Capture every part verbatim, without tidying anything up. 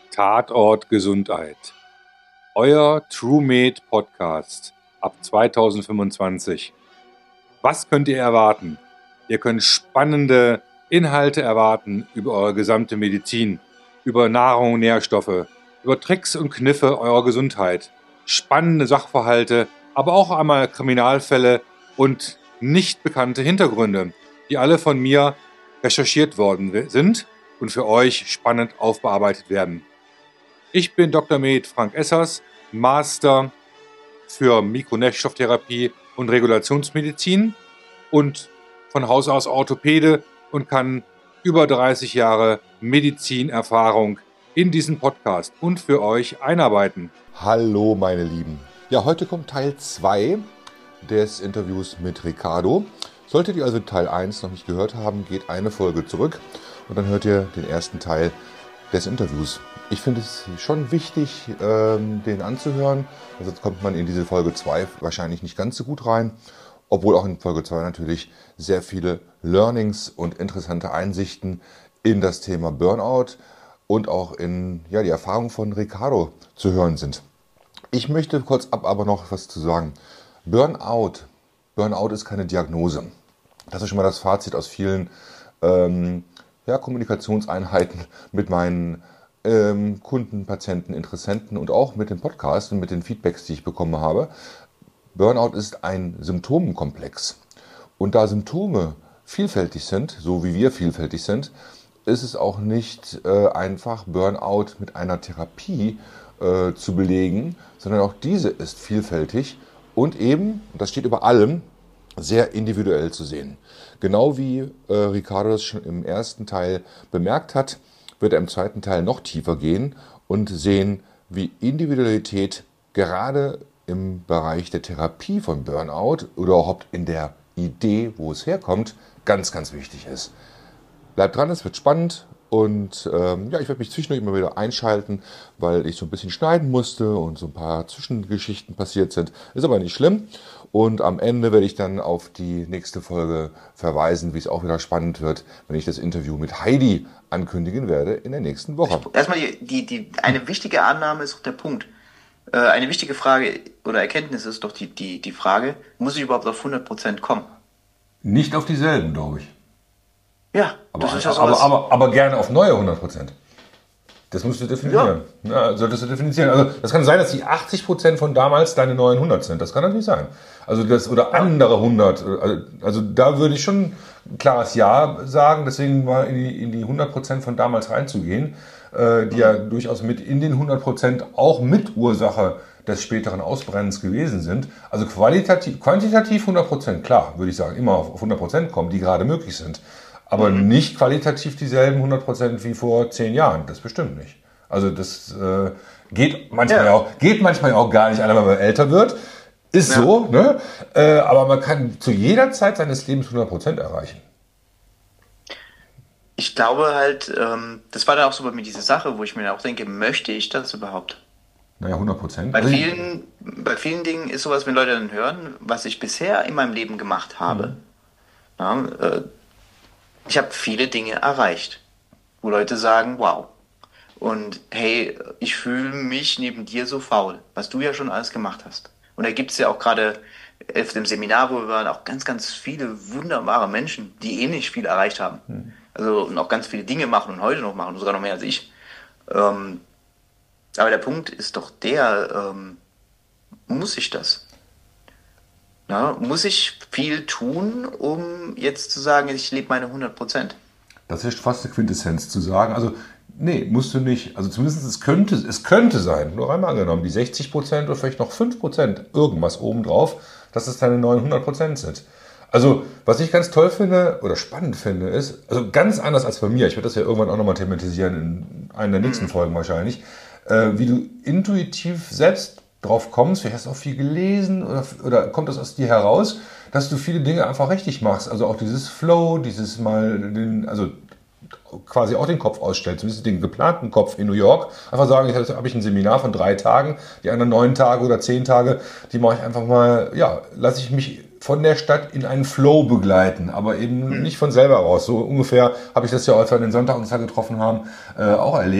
Tatort Gesundheit. Euer TrueMed Podcast ab zweitausendfünfundzwanzig. Was könnt ihr erwarten? Ihr könnt spannende Inhalte erwarten über eure gesamte Medizin, über Nahrung und Nährstoffe, über Tricks und Kniffe eurer Gesundheit, spannende Sachverhalte, aber auch einmal Kriminalfälle und nicht bekannte Hintergründe, die alle von mir recherchiert worden sind und für euch spannend aufbearbeitet werden. Ich bin Doktor Med Frank Essers, Master für Mikronährstofftherapie und Regulationsmedizin und von Haus aus Orthopäde und kann über dreißig Jahre Medizinerfahrung in diesen Podcast und für euch einarbeiten. Hallo meine Lieben. Ja, heute kommt Teil zwei des Interviews mit Ricardo. Solltet ihr also Teil eins noch nicht gehört haben, geht eine Folge zurück und dann hört ihr den ersten Teil des Interviews. Ich finde es schon wichtig, ähm, den anzuhören, sonst kommt man in diese Folge zwei wahrscheinlich nicht ganz so gut rein, obwohl auch in Folge zwei natürlich sehr viele Learnings und interessante Einsichten in das Thema Burnout und auch in ja, die Erfahrung von Ricardo zu hören sind. Ich möchte kurz ab aber noch was zu sagen. Burnout, Burnout ist keine Diagnose. Das ist schon mal das Fazit aus vielen ähm, ja, Kommunikationseinheiten mit meinen ähm, Kunden, Patienten, Interessenten und auch mit dem Podcast und mit den Feedbacks, die ich bekommen habe. Burnout ist ein Symptomenkomplex. Und da Symptome vielfältig sind, so wie wir vielfältig sind, ist es auch nicht äh, einfach, Burnout mit einer Therapie äh, zu belegen, sondern auch diese ist vielfältig und eben, das steht über allem, sehr individuell zu sehen. Genau wie äh, Ricardo das schon im ersten Teil bemerkt hat, wird er im zweiten Teil noch tiefer gehen und sehen, wie Individualität gerade im Bereich der Therapie von Burnout oder überhaupt in der Idee, wo es herkommt, ganz, ganz wichtig ist. Bleibt dran, es wird spannend und ähm, ja, ich werde mich zwischendurch immer wieder einschalten, weil ich so ein bisschen schneiden musste und so ein paar Zwischengeschichten passiert sind. Ist aber nicht schlimm. Und am Ende werde ich dann auf die nächste Folge verweisen, wie es auch wieder spannend wird, wenn ich das Interview mit Heidi ankündigen werde in der nächsten Woche. Erstmal die, die, die, eine wichtige Annahme ist doch der Punkt. Äh, eine wichtige Frage oder Erkenntnis ist doch die, die, die Frage, muss ich überhaupt auf hundert Prozent kommen? Nicht auf dieselben, glaube ich. Ja, aber, das ist ja aber, sowas. aber, aber, aber gerne auf neue hundert Prozent. Das musst du definieren. Ja. Ja, solltest du definieren. Also das kann sein, dass die achtzig Prozent von damals deine neuen hundert sind. Das kann natürlich sein. Also das oder andere hundert. Also, also da würde ich schon ein klares Ja sagen. Deswegen mal in die, in die hundert Prozent von damals reinzugehen, äh, die mhm. ja durchaus mit in den hundert Prozent auch Mitursache des späteren Ausbrennens gewesen sind. Also qualitativ, quantitativ hundert Prozent, klar, würde ich sagen, immer auf hundert Prozent kommen, die gerade möglich sind. Aber mhm. nicht qualitativ dieselben hundert Prozent wie vor zehn Jahren. Das bestimmt nicht. Also das äh, geht manchmal ja. auch, geht manchmal auch gar nicht, wenn man älter wird. Ist ja. so, ne? Äh, aber man kann zu jeder Zeit seines Lebens hundert Prozent erreichen. Ich glaube halt, ähm, das war dann auch so bei mir diese Sache, wo ich mir auch denke, möchte ich das überhaupt? Naja, hundert Prozent. Bei vielen, bei vielen Dingen ist sowas, wenn Leute dann hören, was ich bisher in meinem Leben gemacht habe. Mhm. Ja, äh, ich habe viele Dinge erreicht, wo Leute sagen, wow. Und hey, ich fühle mich neben dir so faul, was du ja schon alles gemacht hast. Und da gibt es ja auch gerade auf dem Seminar, wo wir waren, auch ganz, ganz viele wunderbare Menschen, die ähnlich viel erreicht haben. Mhm. Also und auch ganz viele Dinge machen und heute noch machen, sogar noch mehr als ich. Ähm, aber der Punkt ist doch der, ähm, muss ich das? Ja, muss ich viel tun, um jetzt zu sagen, ich lebe meine hundert Prozent? Das ist fast eine Quintessenz zu sagen. Also, nee, musst du nicht. Also zumindest es könnte, es könnte sein, nur einmal angenommen, die sechzig Prozent oder vielleicht noch fünf Prozent irgendwas obendrauf, dass es deine neuen hundert Prozent sind. Also, was ich ganz toll finde oder spannend finde, ist, also ganz anders als bei mir, ich werde das ja irgendwann auch nochmal thematisieren in einer der nächsten mhm. Folgen wahrscheinlich, äh, wie du intuitiv selbst drauf kommst, vielleicht hast du auch viel gelesen oder, oder kommt das aus dir heraus, dass du viele Dinge einfach richtig machst. Also auch dieses Flow, dieses mal, den, also quasi auch den Kopf ausstellst, zumindest den geplanten Kopf in New York. Einfach sagen, jetzt habe ich ein Seminar von drei Tagen, die anderen neun Tage oder zehn Tage, die mache ich einfach mal, ja, lasse ich mich von der Stadt in einen Flow begleiten, aber eben mhm. nicht von selber raus. So ungefähr habe ich das ja, als wir den Sonntag uns da getroffen haben, äh, auch erlebt.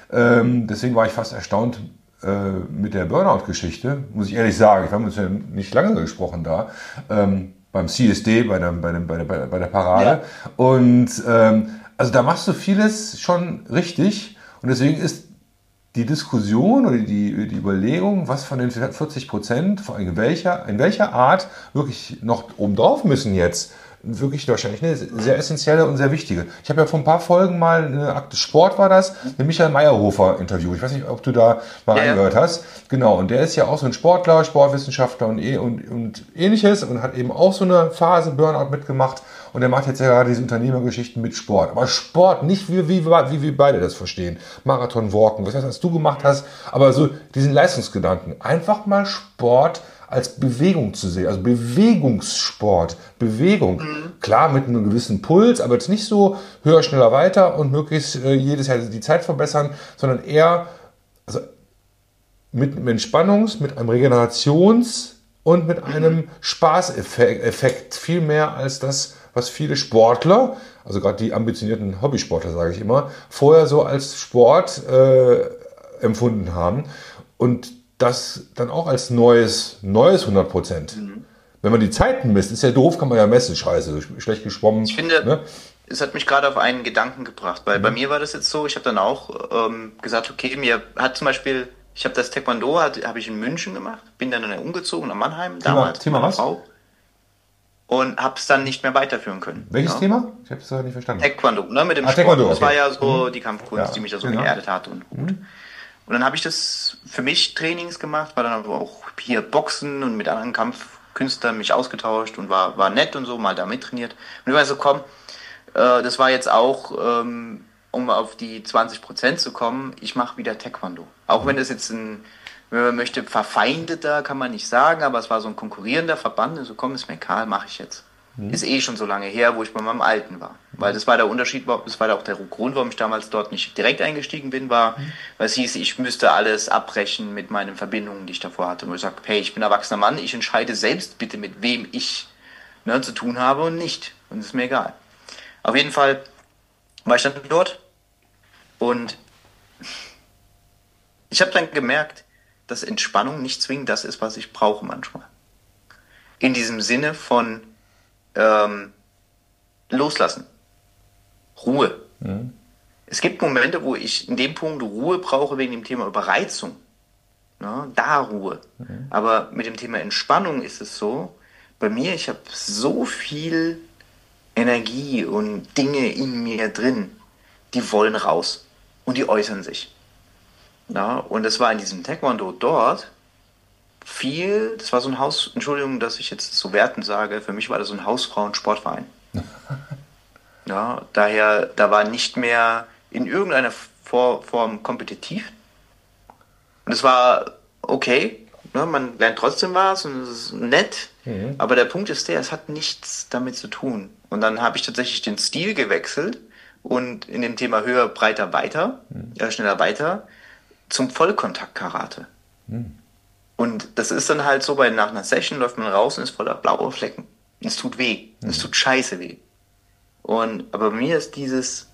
Ähm, deswegen war ich fast erstaunt äh, mit der Burnout-Geschichte, muss ich ehrlich sagen. Wir haben uns ja nicht lange gesprochen da, ähm, beim C S D, bei der, bei dem, bei der, bei der Parade. Ja. Und ähm, also da machst du vieles schon richtig. Und deswegen ist die Diskussion oder die, die Überlegung, was von den vierzig Prozent, vor allem in welcher, in welcher Art wirklich noch obendrauf müssen jetzt, wirklich wahrscheinlich eine sehr essentielle und sehr wichtige. Ich habe ja vor ein paar Folgen mal, eine Akte Sport war das, den Michael Meyerhofer Interview. Ich weiß nicht, ob du da mal ja, reingehört hast. Genau, und der ist ja auch so ein Sportler, Sportwissenschaftler und, und, und ähnliches und hat eben auch so eine Phase Burnout mitgemacht. Und er macht jetzt ja gerade diese Unternehmergeschichten mit Sport. Aber Sport, nicht wie, wie, wie wir beide das verstehen. Marathon, Walken, was heißt, was du gemacht hast. Aber so diesen Leistungsgedanken. Einfach mal Sport als Bewegung zu sehen. Also Bewegungssport. Bewegung. Mhm. Klar, mit einem gewissen Puls, aber jetzt nicht so höher, schneller, weiter und möglichst äh, jedes Jahr die Zeit verbessern, sondern eher also mit einem Entspannungs-, mit einem Regenerations- und mit einem Spaßeffekt. Viel mehr als das, was viele Sportler, also gerade die ambitionierten Hobbysportler, sage ich immer, vorher so als Sport äh, empfunden haben und das dann auch als neues, neues hundert Prozent. Mhm. Wenn man die Zeiten misst, ist ja doof, kann man ja messen, scheiße, schlecht geschwommen. Ich finde, ne? Es hat mich gerade auf einen Gedanken gebracht, weil mhm. bei mir war das jetzt so, ich habe dann auch ähm, gesagt, okay, mir hat zum Beispiel, ich habe das Taekwondo, habe ich in München gemacht, bin dann umgezogen nach Mannheim, Thema, damals Thema mit meiner was? Frau. Und habe es dann nicht mehr weiterführen können. Welches ja? Thema? Ich habe es nicht verstanden. Taekwondo, ne, mit dem ah, Sport. Taekwondo, das okay. war ja so mhm. die Kampfkunst, ja, die mich da so genau. geerdet hat und gut. Mhm. Und dann habe ich das für mich Trainings gemacht, war dann aber auch hier Boxen und mit anderen Kampfkünstlern mich ausgetauscht und war, war nett und so, mal da mittrainiert. Und ich war so, komm, äh, das war jetzt auch, ähm, um auf die zwanzig Prozent zu kommen, ich mache wieder Taekwondo. Auch mhm. wenn das jetzt ein, wenn man möchte, verfeindeter, kann man nicht sagen, aber es war so ein konkurrierender Verband, so komm, ist mir egal, mache ich jetzt. Mhm. Ist eh schon so lange her, wo ich bei meinem Alten war. Weil das war der Unterschied, das war auch der Grund, warum ich damals dort nicht direkt eingestiegen bin, war, mhm. weil es hieß, ich müsste alles abbrechen mit meinen Verbindungen, die ich davor hatte. Und ich sage, hey, ich bin ein erwachsener Mann, ich entscheide selbst bitte, mit wem ich ne, zu tun habe und nicht. Und es ist mir egal. Auf jeden Fall war ich dann dort und ich habe dann gemerkt, dass Entspannung nicht zwingend das ist, was ich brauche manchmal. In diesem Sinne von ähm, Loslassen. Ruhe. Mhm. Es gibt Momente, wo ich in dem Punkt Ruhe brauche wegen dem Thema Überreizung. Ja, da Ruhe. Mhm. Aber mit dem Thema Entspannung ist es so, bei mir, ich habe so viel Energie und Dinge in mir drin, die wollen raus. Und die äußern sich. Ja, und es war in diesem Taekwondo dort viel, das war so ein Haus, Entschuldigung, dass ich jetzt so wertend sage, für mich war das so ein Hausfrauen-Sportverein. Ja, daher, da war nicht mehr in irgendeiner Form kompetitiv. Und es war okay, ne, man lernt trotzdem was und es ist nett, mhm. aber der Punkt ist der, es hat nichts damit zu tun. Und dann habe ich tatsächlich den Stil gewechselt und in dem Thema höher, breiter, weiter, mhm. äh, schneller, weiter, zum Vollkontakt-Karate. Mhm. Und das ist dann halt so, bei nach einer Session läuft man raus und ist voller blauer Flecken. Und es tut weh. Mhm. Es tut scheiße weh. Und, aber bei mir ist dieses,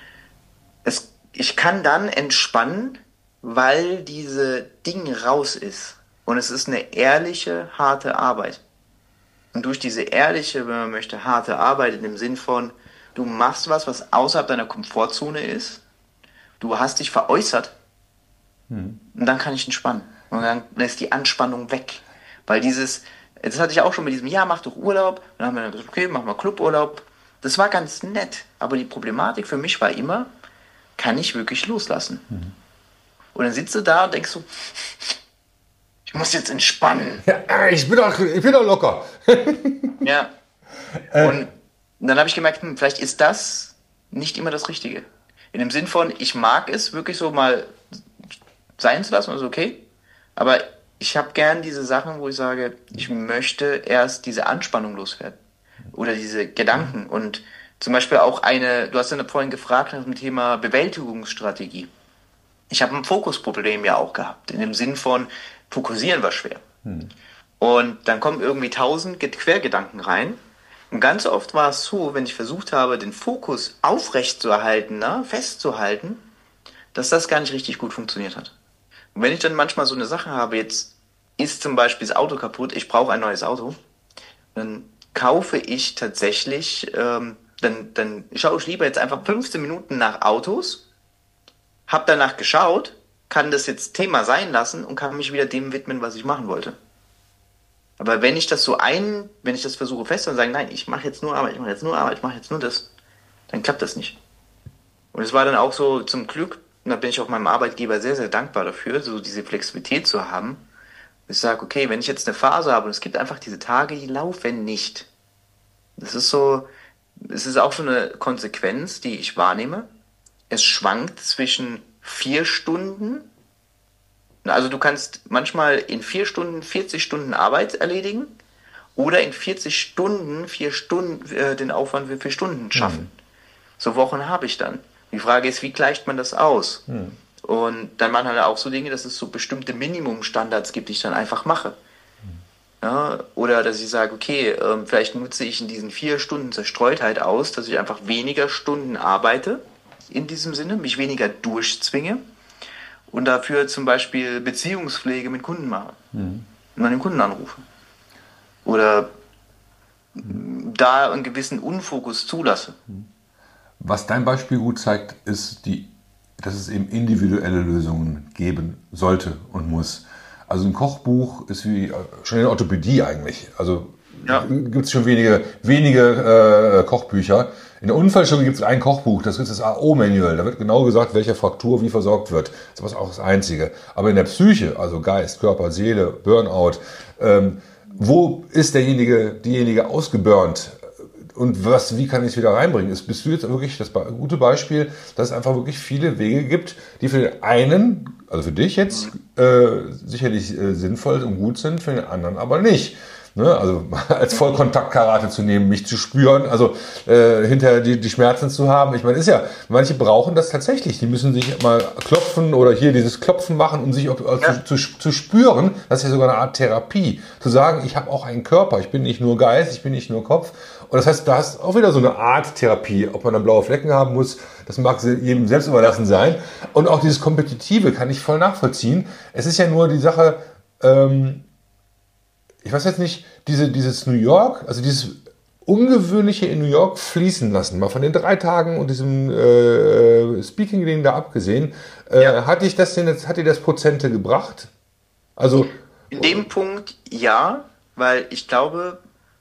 es, ich kann dann entspannen, weil diese Ding raus ist. Und es ist eine ehrliche, harte Arbeit. Und durch diese ehrliche, wenn man möchte, harte Arbeit in dem Sinn von, du machst was, was außerhalb deiner Komfortzone ist, du hast dich veräußert, mhm. und dann kann ich entspannen. Und dann ist die Anspannung weg. Weil dieses, das hatte ich auch schon mit diesem, ja, mach doch Urlaub. Und dann haben wir dann gesagt, okay, mach mal Cluburlaub. Das war ganz nett. Aber die Problematik für mich war immer, kann ich wirklich loslassen? Mhm. Und dann sitzt du da und denkst so, ich muss jetzt entspannen. Ja, ich bin doch, ich bin doch locker. Ja. Äh. Und dann habe ich gemerkt, hm, vielleicht ist das nicht immer das Richtige. In dem Sinn von, ich mag es wirklich so mal sein zu lassen, also okay. Aber ich habe gern diese Sachen, wo ich sage, ich möchte erst diese Anspannung loswerden. Oder diese Gedanken. Und zum Beispiel auch eine, du hast ja vorhin gefragt nach dem Thema Bewältigungsstrategie. Ich habe ein Fokusproblem ja auch gehabt. In dem Sinn von, fokussieren war schwer. Hm. Und dann kommen irgendwie tausend Quergedanken rein. Und ganz oft war es so, wenn ich versucht habe, den Fokus aufrecht zu erhalten, ne, festzuhalten, dass das gar nicht richtig gut funktioniert hat. Und wenn ich dann manchmal so eine Sache habe, jetzt ist zum Beispiel das Auto kaputt, ich brauche ein neues Auto, dann kaufe ich tatsächlich, ähm, dann, dann schaue ich lieber jetzt einfach fünfzehn Minuten nach Autos, habe danach geschaut, kann das jetzt Thema sein lassen und kann mich wieder dem widmen, was ich machen wollte. Aber wenn ich das so ein, wenn ich das versuche festzuhalten und sage, nein, ich mache jetzt nur Arbeit, ich mache jetzt nur Arbeit, ich mache jetzt nur das, dann klappt das nicht. Und es war dann auch so zum Glück, und da bin ich auch meinem Arbeitgeber sehr, sehr dankbar dafür, so diese Flexibilität zu haben. Ich sage, okay, wenn ich jetzt eine Phase habe und es gibt einfach diese Tage, die laufen nicht. Das ist so, es ist auch so eine Konsequenz, die ich wahrnehme. Es schwankt zwischen vier Stunden, also du kannst manchmal in vier Stunden vierzig Stunden Arbeit erledigen oder in vierzig Stunden vier Stunden äh, den Aufwand für vier Stunden schaffen. Mhm. So Wochen habe ich dann. Die Frage ist, wie gleicht man das aus? Mhm. Und dann machen halt auch so Dinge, dass es so bestimmte Minimumstandards gibt, die ich dann einfach mache. Mhm. Ja, oder dass ich sage, okay, äh, vielleicht nutze ich in diesen vier Stunden Zerstreutheit aus, dass ich einfach weniger Stunden arbeite, in diesem Sinne, mich weniger durchzwinge und dafür zum Beispiel Beziehungspflege mit Kunden mache mhm. und dann den Kunden anrufe. Oder mhm. da einen gewissen Unfokus zulasse. Was dein Beispiel gut zeigt, ist, die, dass es eben individuelle Lösungen geben sollte und muss. Also ein Kochbuch ist wie schon eine Orthopädie eigentlich. Also ja. gibt es schon wenige, wenige äh, Kochbücher. In der Unfallchirurgie gibt es ein Kochbuch, das ist das A O-Manual. Da wird genau gesagt, welche Fraktur wie versorgt wird. Das ist auch das Einzige. Aber in der Psyche, also Geist, Körper, Seele, Burnout, ähm, wo ist derjenige, diejenige ausgeburnt? Und was, wie kann ich es wieder reinbringen? Ist, bist du jetzt wirklich das gute Beispiel, dass es einfach wirklich viele Wege gibt, die für den einen, also für dich jetzt, äh, sicherlich äh, sinnvoll und gut sind, für den anderen aber nicht. Ne? Also als Vollkontakt-Karate zu nehmen, mich zu spüren, also äh, hinterher die, die Schmerzen zu haben. Ich meine, ist ja, manche brauchen das tatsächlich. Die müssen sich mal klopfen oder hier dieses Klopfen machen, um sich auch, ja. zu, zu, zu spüren. Das ist ja sogar eine Art Therapie. Zu sagen, ich habe auch einen Körper, ich bin nicht nur Geist, ich bin nicht nur Kopf. Und das heißt, da ist auch wieder so eine Art Therapie. Ob man dann blaue Flecken haben muss, das mag jedem selbst überlassen sein. Und auch dieses Kompetitive kann ich voll nachvollziehen. Es ist ja nur die Sache, ähm, ich weiß jetzt nicht, diese, dieses New York, also dieses Ungewöhnliche in New York fließen lassen, mal von den drei Tagen und diesem äh, Speaking-Ding da abgesehen, äh, ja. hat dich das denn jetzt, hat dir das Prozente gebracht? Also in dem Punkt ja, weil ich glaube,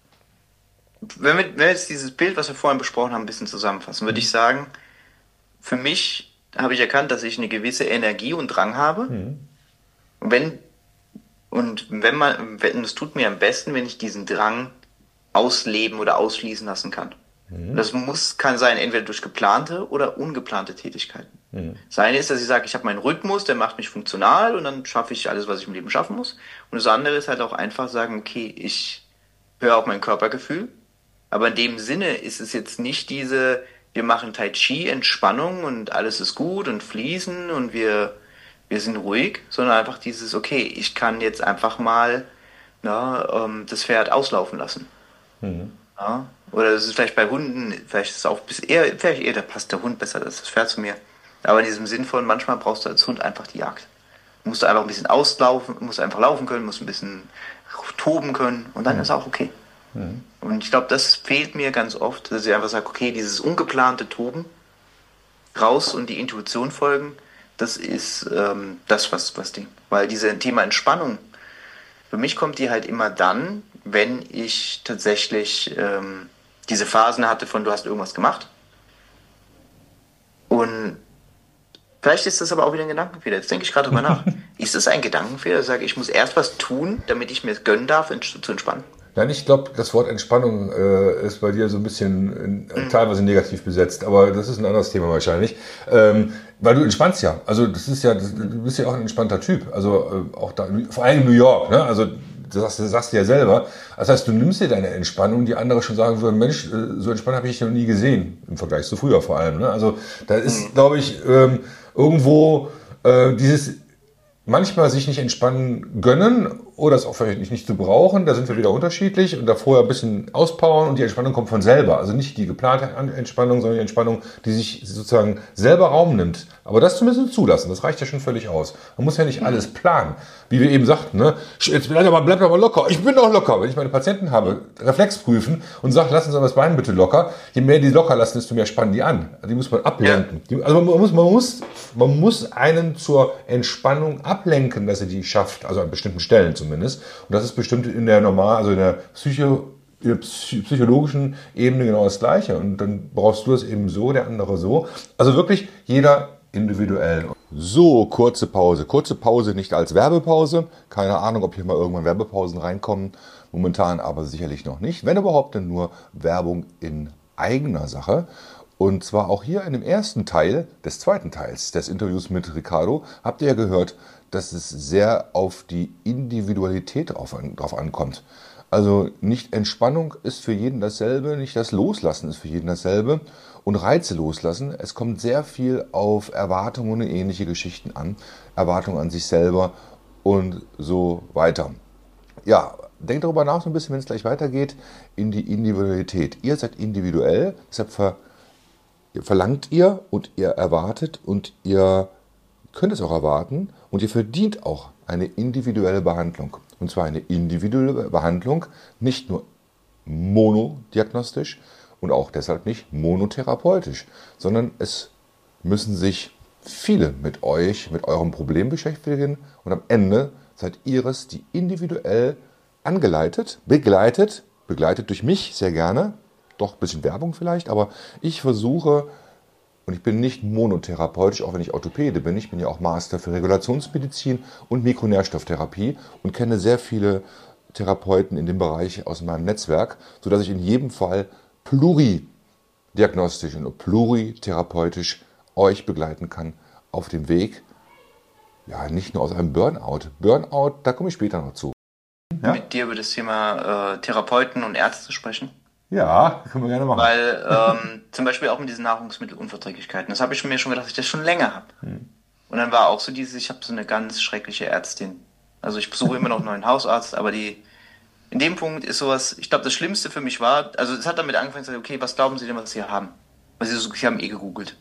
wenn wir, wenn wir jetzt dieses Bild, was wir vorhin besprochen haben, ein bisschen zusammenfassen, würde mhm. ich sagen, für mich habe ich erkannt, dass ich eine gewisse Energie und Drang habe. Mhm. Und wenn Und wenn man, wenn, es tut mir am besten, wenn ich diesen Drang ausleben oder ausschließen lassen kann. Mhm. Das muss, kann sein, entweder durch geplante oder ungeplante Tätigkeiten. Mhm. Das eine ist, dass ich sage, ich habe meinen Rhythmus, der macht mich funktional und dann schaffe ich alles, was ich im Leben schaffen muss. Und das andere ist halt auch einfach sagen, okay, ich höre auf mein Körpergefühl. Aber in dem Sinne ist es jetzt nicht diese, wir machen Tai Chi, Entspannung und alles ist gut und fließen und wir wir sind ruhig, sondern einfach dieses, okay, ich kann jetzt einfach mal na, ähm, das Pferd auslaufen lassen. Mhm. Ja? Oder das ist vielleicht bei Hunden, vielleicht ist es auch bis eher, vielleicht eher, da passt der Hund besser als das Pferd zu mir. Aber in diesem Sinn von, manchmal brauchst du als Hund einfach die Jagd. Du musst einfach ein bisschen auslaufen, musst einfach laufen können, musst ein bisschen toben können und dann mhm. ist auch okay. Mhm. Und ich glaube, das fehlt mir ganz oft, dass ich einfach sage, okay, dieses ungeplante Toben, raus und die Intuition folgen, das ist ähm, das, was, was Ding. Weil dieses Thema Entspannung, für mich kommt die halt immer dann, wenn ich tatsächlich ähm, diese Phasen hatte von, du hast irgendwas gemacht. Und vielleicht ist das aber auch wieder ein Gedankenfehler. Jetzt denke ich gerade drüber nach. Ist es ein Gedankenfehler? Ich sage, ich muss erst was tun, damit ich mir es gönnen darf, ents- zu entspannen. Nein, ich glaube, das Wort Entspannung äh, ist bei dir so ein bisschen äh, teilweise negativ besetzt, aber das ist ein anderes Thema wahrscheinlich. Ähm, weil du entspannst ja. Also das ist ja, das, du bist ja auch ein entspannter Typ. Also äh, auch da, vor allem in New York, ne? Also das sagst, das sagst du ja selber. Das heißt, du nimmst dir deine Entspannung, die andere schon sagen würden, Mensch, äh, so entspannt habe ich dich noch nie gesehen, im Vergleich zu früher vor allem. Ne? Also da ist, mhm. glaube ich, ähm, irgendwo äh, dieses manchmal sich nicht entspannen gönnen oder ist auch vielleicht nicht, nicht zu brauchen. Da sind wir wieder unterschiedlich und da vorher ein bisschen auspowern und die Entspannung kommt von selber. Also nicht die geplante Entspannung, sondern die Entspannung, die sich sozusagen selber Raum nimmt. Aber das zumindest zulassen, das reicht ja schon völlig aus. Man muss ja nicht alles planen. Wie wir eben sagten, ne? Jetzt bleib doch mal, bleib doch mal locker. Ich bin doch locker. Wenn ich meine Patienten habe, Reflex prüfen und sage, lassen Sie das Bein bitte locker. Je mehr die locker lassen, desto mehr spannen die an. Die muss man ablenken. Die, also man muss, man, muss, man muss einen zur Entspannung ablenken, dass er die schafft. Also an bestimmten Stellen zumindest. Und das ist bestimmt in der normal, also in der Psycho in der psychologischen Ebene genau das Gleiche. Und dann brauchst du es eben so, der andere so. Also wirklich jeder individuell. So, kurze Pause. Kurze Pause nicht als Werbepause. Keine Ahnung, ob hier mal irgendwann Werbepausen reinkommen. Momentan aber sicherlich noch nicht. Wenn überhaupt, dann nur Werbung in eigener Sache. Und zwar auch hier in dem ersten Teil des zweiten Teils des Interviews mit Ricardo habt ihr ja gehört, dass es sehr auf die Individualität drauf, an, drauf ankommt. Also nicht Entspannung ist für jeden dasselbe, nicht das Loslassen ist für jeden dasselbe und Reize loslassen. Es kommt sehr viel auf Erwartungen und ähnliche Geschichten an, Erwartungen an sich selber und so weiter. Ja, denkt darüber nach so ein bisschen, wenn es gleich weitergeht, in die Individualität. Ihr seid individuell, deshalb ver, verlangt ihr und ihr erwartet und ihr könnt es auch erwarten und ihr verdient auch eine individuelle Behandlung. Und zwar eine individuelle Behandlung, nicht nur monodiagnostisch und auch deshalb nicht monotherapeutisch, sondern es müssen sich viele mit euch, mit eurem Problem beschäftigen und am Ende seid ihr es, die individuell angeleitet, begleitet, begleitet durch mich sehr gerne, doch ein bisschen Werbung vielleicht, aber ich versuche, und ich bin nicht monotherapeutisch, auch wenn ich Orthopäde bin. Ich bin ja auch Master für Regulationsmedizin und Mikronährstofftherapie und kenne sehr viele Therapeuten in dem Bereich aus meinem Netzwerk, sodass ich in jedem Fall pluridiagnostisch und pluritherapeutisch euch begleiten kann auf dem Weg, ja, nicht nur aus einem Burnout. Burnout, da komme ich später noch zu. Ja? Mit dir über das Thema äh, Therapeuten und Ärzte sprechen. Ja, können wir gerne machen. Weil ähm, zum Beispiel auch mit diesen Nahrungsmittelunverträglichkeiten, das habe ich mir schon gedacht, dass ich das schon länger habe. Hm. Und dann war auch so dieses, ich habe so eine ganz schreckliche Ärztin. Also ich besuche immer noch einen neuen Hausarzt, aber die in dem Punkt ist sowas, ich glaube, das Schlimmste für mich war, also es hat damit angefangen, zu sagen, okay, was glauben Sie denn, was Sie hier haben? Weil Sie, so, Sie haben eh gegoogelt.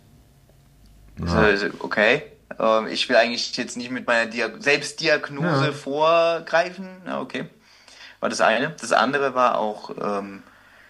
Ja. Also, okay, ähm, ich will eigentlich jetzt nicht mit meiner Dia- Selbstdiagnose ja. vorgreifen. Ja, okay, war das eine. Das andere war auch ähm,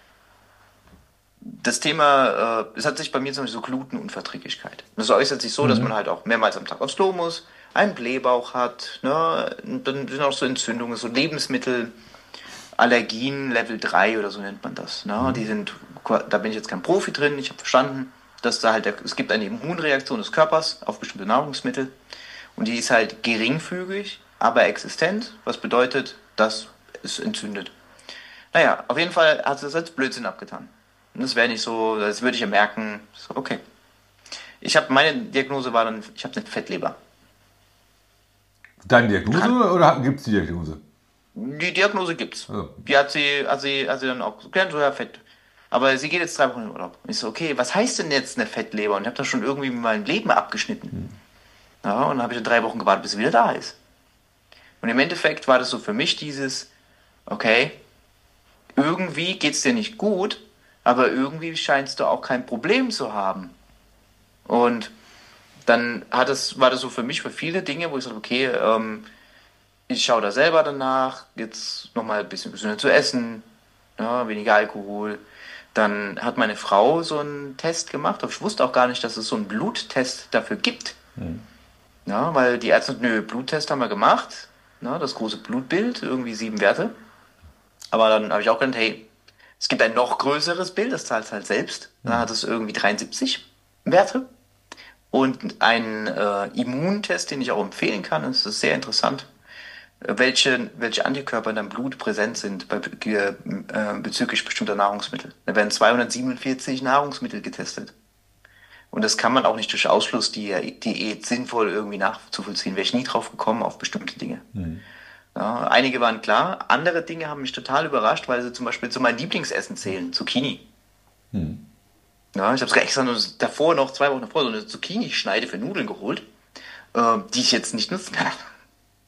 das Thema, äh, es hat sich bei mir zum Beispiel so Glutenunverträglichkeit. Das äußert sich so, mhm. dass man halt auch mehrmals am Tag aufs Klo muss, einen Blähbauch hat, ne? Und dann sind auch so Entzündungen, so Lebensmittel, Allergien Level drei oder so nennt man das. Ne? Mhm. Die sind, da bin ich jetzt kein Profi drin, ich habe verstanden, dass da halt, es gibt eine Immunreaktion des Körpers auf bestimmte Nahrungsmittel und die ist halt geringfügig, aber existent, was bedeutet, dass es entzündet. Naja, auf jeden Fall hat es das als Blödsinn abgetan. Und das wäre nicht so, das würde ich ja merken, so, okay. Ich habe, meine Diagnose war dann, ich habe eine Fettleber. Deine Diagnose Kann, oder gibt es die Diagnose? Die Diagnose gibt's. Also. Die hat sie, hat sie, hat sie dann auch gelernt, so ja, Fett. Aber sie geht jetzt drei Wochen in Urlaub. Und ich so, okay, was heißt denn jetzt eine Fettleber? Und ich habe da schon irgendwie mein Leben abgeschnitten. Hm. Ja, und dann habe ich dann drei Wochen gewartet, bis sie wieder da ist. Und im Endeffekt war das so für mich dieses, okay, irgendwie geht's dir nicht gut, aber irgendwie scheinst du auch kein Problem zu haben. Und dann hat es, war das so für mich für viele Dinge, wo ich sage, okay, ähm, ich schaue da selber danach, jetzt nochmal ein bisschen gesünder zu essen, ja, weniger Alkohol. Dann hat meine Frau so einen Test gemacht, aber ich wusste auch gar nicht, dass es so einen Bluttest dafür gibt. Mhm. Ja, weil die Ärzte, nö, Bluttest haben wir gemacht, na, das große Blutbild, irgendwie sieben Werte. Aber dann habe ich auch gedacht, hey, es gibt ein noch größeres Bild, das zahlt halt selbst. Dann hat es irgendwie dreiundsiebzig Werte. Und ein äh, Immuntest, den ich auch empfehlen kann, das ist sehr interessant, welche, welche Antikörper in deinem Blut präsent sind bei, äh, bezüglich bestimmter Nahrungsmittel. Da werden zweihundertsiebenundvierzig Nahrungsmittel getestet. Und das kann man auch nicht durch Ausschlussdiät sinnvoll irgendwie nachzuvollziehen. Wäre ich nie drauf gekommen auf bestimmte Dinge. Mhm. Ja, einige waren klar, andere Dinge haben mich total überrascht, weil sie zum Beispiel zu meinem Lieblingsessen zählen, Zucchini. Hm. Ja, ich habe sogar extra nur davor, noch zwei Wochen davor, so eine Zucchini-Schneide für Nudeln geholt, äh, die ich jetzt nicht nutzen kann.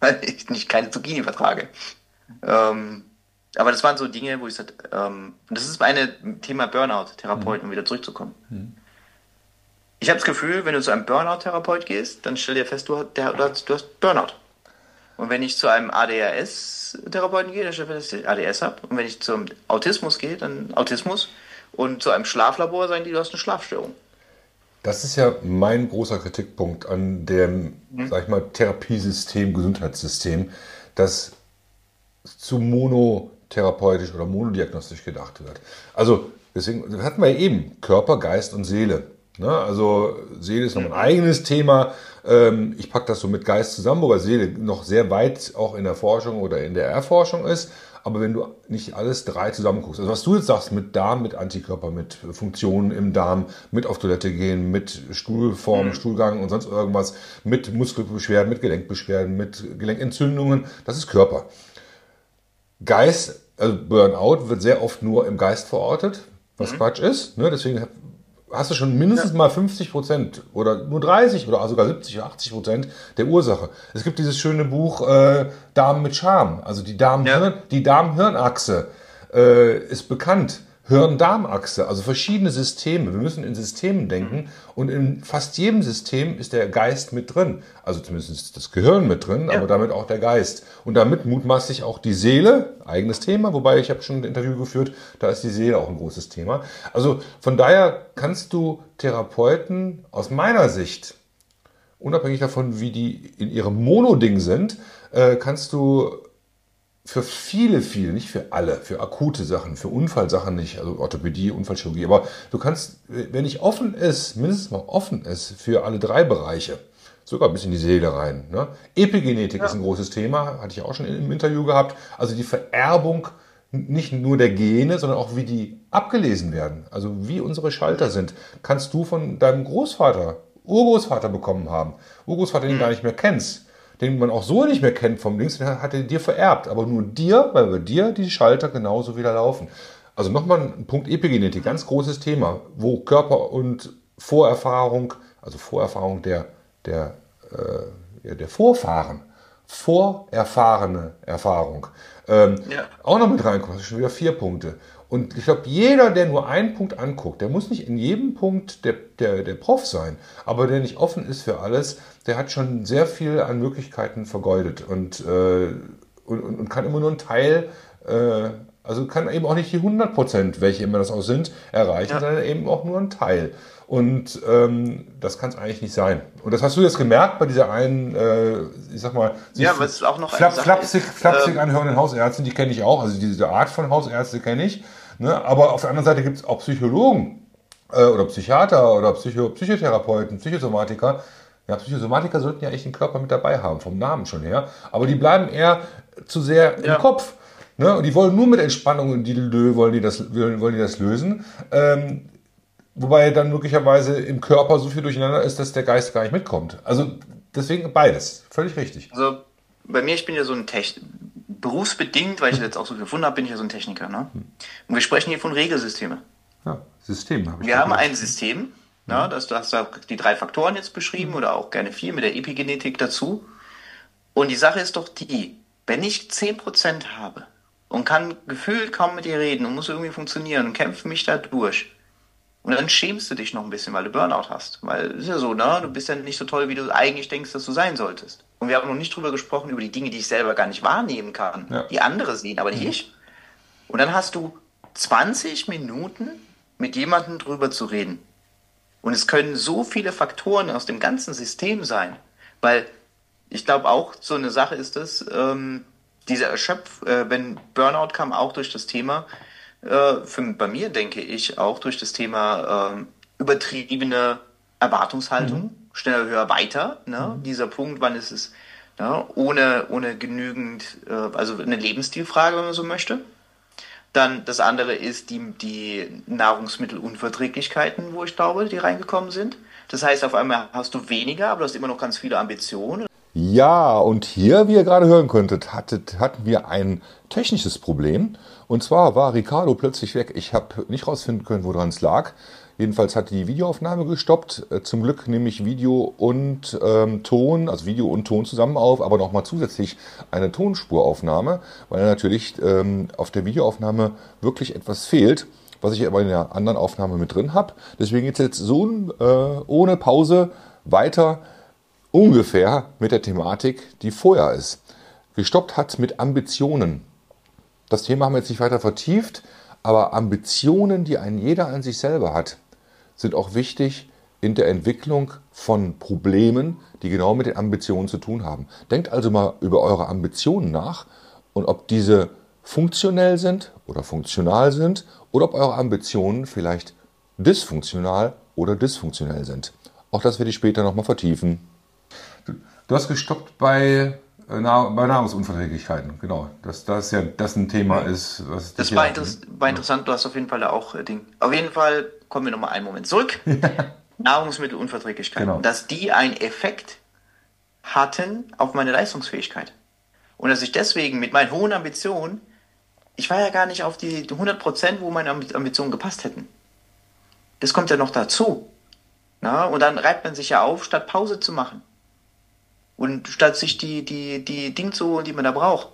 weil ich nicht keine Zucchini vertrage. Ähm, aber das waren so Dinge, wo ich sagte, ähm, das ist ein Thema Burnout-Therapeuten, um wieder zurückzukommen. Mhm. Ich habe das Gefühl, wenn du zu einem Burnout-Therapeut gehst, dann stell dir fest, du, der, du, hast, du hast Burnout. Und wenn ich zu einem A D H S-Therapeuten gehe, dann stell ich fest, dass ich A D S habe. Und wenn ich zum Autismus gehe, dann Autismus. Und zu einem Schlaflabor sagen die, du hast eine Schlafstörung. Das ist ja mein großer Kritikpunkt an dem, mhm. sag ich mal, Therapiesystem, Gesundheitssystem, das zu monotherapeutisch oder monodiagnostisch gedacht wird. Also, deswegen das hatten wir ja eben Körper, Geist und Seele. Ne? Also, Seele ist noch ein eigenes Thema. Ähm, ich packe das so mit Geist zusammen, wobei Seele noch sehr weit auch in der Forschung oder in der Erforschung ist. Aber wenn du nicht alles drei zusammen guckst, also was du jetzt sagst mit Darm, mit Antikörper, mit Funktionen im Darm, mit auf Toilette gehen, mit Stuhlform, mhm. Stuhlgang und sonst irgendwas, mit Muskelbeschwerden, mit Gelenkbeschwerden, mit Gelenkentzündungen, das ist Körper. Geist, also Burnout wird sehr oft nur im Geist verortet, was mhm. Quatsch ist. Ne? Deswegen hast du schon mindestens ja. mal fünfzig Prozent oder nur dreißig oder sogar siebzig oder achtzig Prozent der Ursache. Es gibt dieses schöne Buch äh, Darm mit Charme, also die Darm-Hirn, ja. die Darm-Hirn-Achse äh, ist bekannt. Hirn-Darm-Achse, also verschiedene Systeme. Wir müssen in Systemen denken und in fast jedem System ist der Geist mit drin. Also zumindest das Gehirn mit drin, ja. aber damit auch der Geist. Und damit mutmaßlich auch die Seele, eigenes Thema, wobei ich habe schon ein Interview geführt, da ist die Seele auch ein großes Thema. Also von daher kannst du Therapeuten aus meiner Sicht, unabhängig davon, wie die in ihrem Mono-Ding sind, äh, kannst du für viele, viele, nicht für alle, für akute Sachen, für Unfallsachen nicht, also Orthopädie, Unfallchirurgie, aber du kannst, wenn ich offen ist, mindestens mal offen ist für alle drei Bereiche, sogar bis in die Seele rein. Ne? Epigenetik ja. ist ein großes Thema, hatte ich auch schon im Interview gehabt, also die Vererbung nicht nur der Gene, sondern auch wie die abgelesen werden, also wie unsere Schalter sind, kannst du von deinem Großvater, Urgroßvater bekommen haben, Urgroßvater, den du gar nicht mehr kennst, den man auch so nicht mehr kennt vom Links, den hat er dir vererbt. Aber nur dir, weil bei dir die Schalter genauso wieder laufen. Also nochmal ein Punkt Epigenetik, ganz großes Thema, wo Körper und Vorerfahrung, also Vorerfahrung der, der, äh, der Vorfahren, vorerfahrene Erfahrung, ähm, ja. auch noch mit reinkommt. Das sind schon wieder vier Punkte. Und ich glaube, jeder, der nur einen Punkt anguckt, der muss nicht in jedem Punkt der, der, der Prof sein, aber der nicht offen ist für alles, der hat schon sehr viel an Möglichkeiten vergeudet und, äh, und, und kann immer nur einen Teil, äh, also kann eben auch nicht die hundert Prozent, welche immer das auch sind, erreichen, ja. sondern eben auch nur einen Teil. Und ähm, das kann es eigentlich nicht sein. Und das hast du jetzt gemerkt bei dieser einen, äh, ich sag mal, ja, was auch noch flap, flapsig, flapsig ähm, anhörenden Hausärzten, die kenne ich auch, also diese Art von Hausärzte kenne ich. Ne? Aber auf der anderen Seite gibt es auch Psychologen äh, oder Psychiater oder Psycho Psychotherapeuten, Psychosomatiker. Ja, Psychosomatiker sollten ja echt den Körper mit dabei haben, vom Namen schon her. Aber die bleiben eher zu sehr ja. im Kopf. Ne? Und die wollen nur mit Entspannung und Diddle wollen die das, wollen die das lösen. Ähm, wobei dann möglicherweise im Körper so viel durcheinander ist, dass der Geist gar nicht mitkommt. Also deswegen beides. Völlig richtig. Also bei mir, ich bin ja so ein Techniker. Berufsbedingt, weil ich jetzt auch so viel gefunden habe, bin ich ja so ein Techniker. Ne? Und wir sprechen hier von Regelsystemen. Ja, System habe ich. Wir haben ein System, ja, das, du hast da die drei Faktoren jetzt beschrieben oder auch gerne vier mit der Epigenetik dazu. Und die Sache ist doch die, wenn ich zehn Prozent habe und kann gefühlt kaum mit dir reden und muss irgendwie funktionieren und kämpfe mich da durch. Und dann schämst du dich noch ein bisschen, weil du Burnout hast. Weil es ist ja so, ne? Du bist ja nicht so toll, wie du eigentlich denkst, dass du sein solltest. Und wir haben noch nicht drüber gesprochen, über die Dinge, die ich selber gar nicht wahrnehmen kann. Ja. Die andere sehen, aber nicht ich. Und dann hast du zwanzig Minuten mit jemandem drüber zu reden. Und es können so viele Faktoren aus dem ganzen System sein. Weil ich glaube auch, so eine Sache ist es, ähm, diese Erschöpf, äh, wenn Burnout kam, auch durch das Thema, äh, für, bei mir denke ich auch durch das Thema äh, übertriebene Erwartungshaltung, mhm. schneller, höher, weiter. Ne? Mhm. Dieser Punkt, wann ist es ne? ohne, ohne genügend, äh, also eine Lebensstilfrage, wenn man so möchte. Dann das andere ist die, die Nahrungsmittelunverträglichkeiten, wo ich glaube, die reingekommen sind. Das heißt, auf einmal hast du weniger, aber du hast immer noch ganz viele Ambitionen. Ja, und hier, wie ihr gerade hören könntet, hattet, hatten wir ein technisches Problem. Und zwar war Ricardo plötzlich weg. Ich habe nicht rausfinden können, woran es lag. Jedenfalls hat die Videoaufnahme gestoppt. Äh, Zum Glück nehme ich Video und ähm, Ton, also Video und Ton zusammen auf, aber nochmal zusätzlich eine Tonspuraufnahme, weil natürlich ähm, auf der Videoaufnahme wirklich etwas fehlt, was ich aber in der anderen Aufnahme mit drin habe. Deswegen geht es jetzt so äh, ohne Pause weiter ungefähr mit der Thematik, die vorher ist. Gestoppt hat mit Ambitionen. Das Thema haben wir jetzt nicht weiter vertieft, aber Ambitionen, die ein jeder an sich selber hat, sind auch wichtig in der Entwicklung von Problemen, die genau mit den Ambitionen zu tun haben. Denkt also mal über eure Ambitionen nach und ob diese funktionell sind oder funktional sind oder ob eure Ambitionen vielleicht dysfunktional oder dysfunktionell sind. Auch das werde ich später nochmal vertiefen. Du hast gestoppt bei, äh, Na- bei Nahrungsunverträglichkeiten, genau. Dass das ja das ein Thema ist. Was Das dich war, ja- interess war interessant, du hast auf jeden Fall da auch äh, Ding. Auf jeden Fall kommen wir nochmal einen Moment zurück. Nahrungsmittelunverträglichkeit. Genau. Dass die einen Effekt hatten auf meine Leistungsfähigkeit. Und dass ich deswegen mit meinen hohen Ambitionen, ich war ja gar nicht auf die hundert Prozent, wo meine Ambi- Ambitionen gepasst hätten. Das kommt ja noch dazu. Na, und dann reibt man sich ja auf, statt Pause zu machen. Und statt sich die, die, die Dinge zu holen, die man da braucht.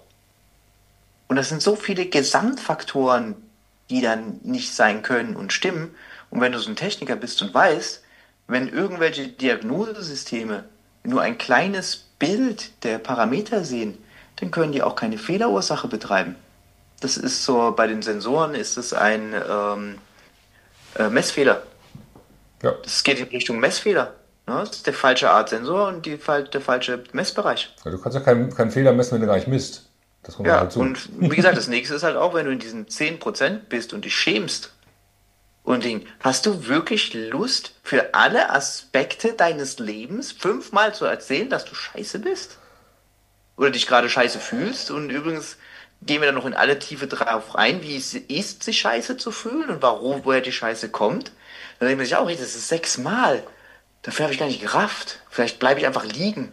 Und das sind so viele Gesamtfaktoren, die dann nicht sein können und stimmen. Und wenn du so ein Techniker bist und weißt, wenn irgendwelche Diagnosesysteme nur ein kleines Bild der Parameter sehen, dann können die auch keine Fehlerursache betreiben. Das ist so, bei den Sensoren ist es ein ähm, äh, Messfehler. Ja. Das geht in Richtung Messfehler. Ne? Das ist der falsche Art Sensor und die, fal- der falsche Messbereich. Ja, du kannst ja keinen, keinen Fehler messen, wenn du gar nicht misst. Das kommt Ja, halt zu. und wie gesagt, das nächste ist halt auch, wenn du in diesen zehn Prozent bist und dich schämst und denkst, hast du wirklich Lust, für alle Aspekte deines Lebens fünfmal zu erzählen, dass du scheiße bist? Oder dich gerade scheiße fühlst? Und übrigens gehen wir dann noch in alle Tiefe drauf rein, wie es ist, sich scheiße zu fühlen und warum, woher die Scheiße kommt. Dann denkt man sich auch, hey, das ist sechsmal. Dafür habe ich gar nicht gerafft. Vielleicht bleibe ich einfach liegen.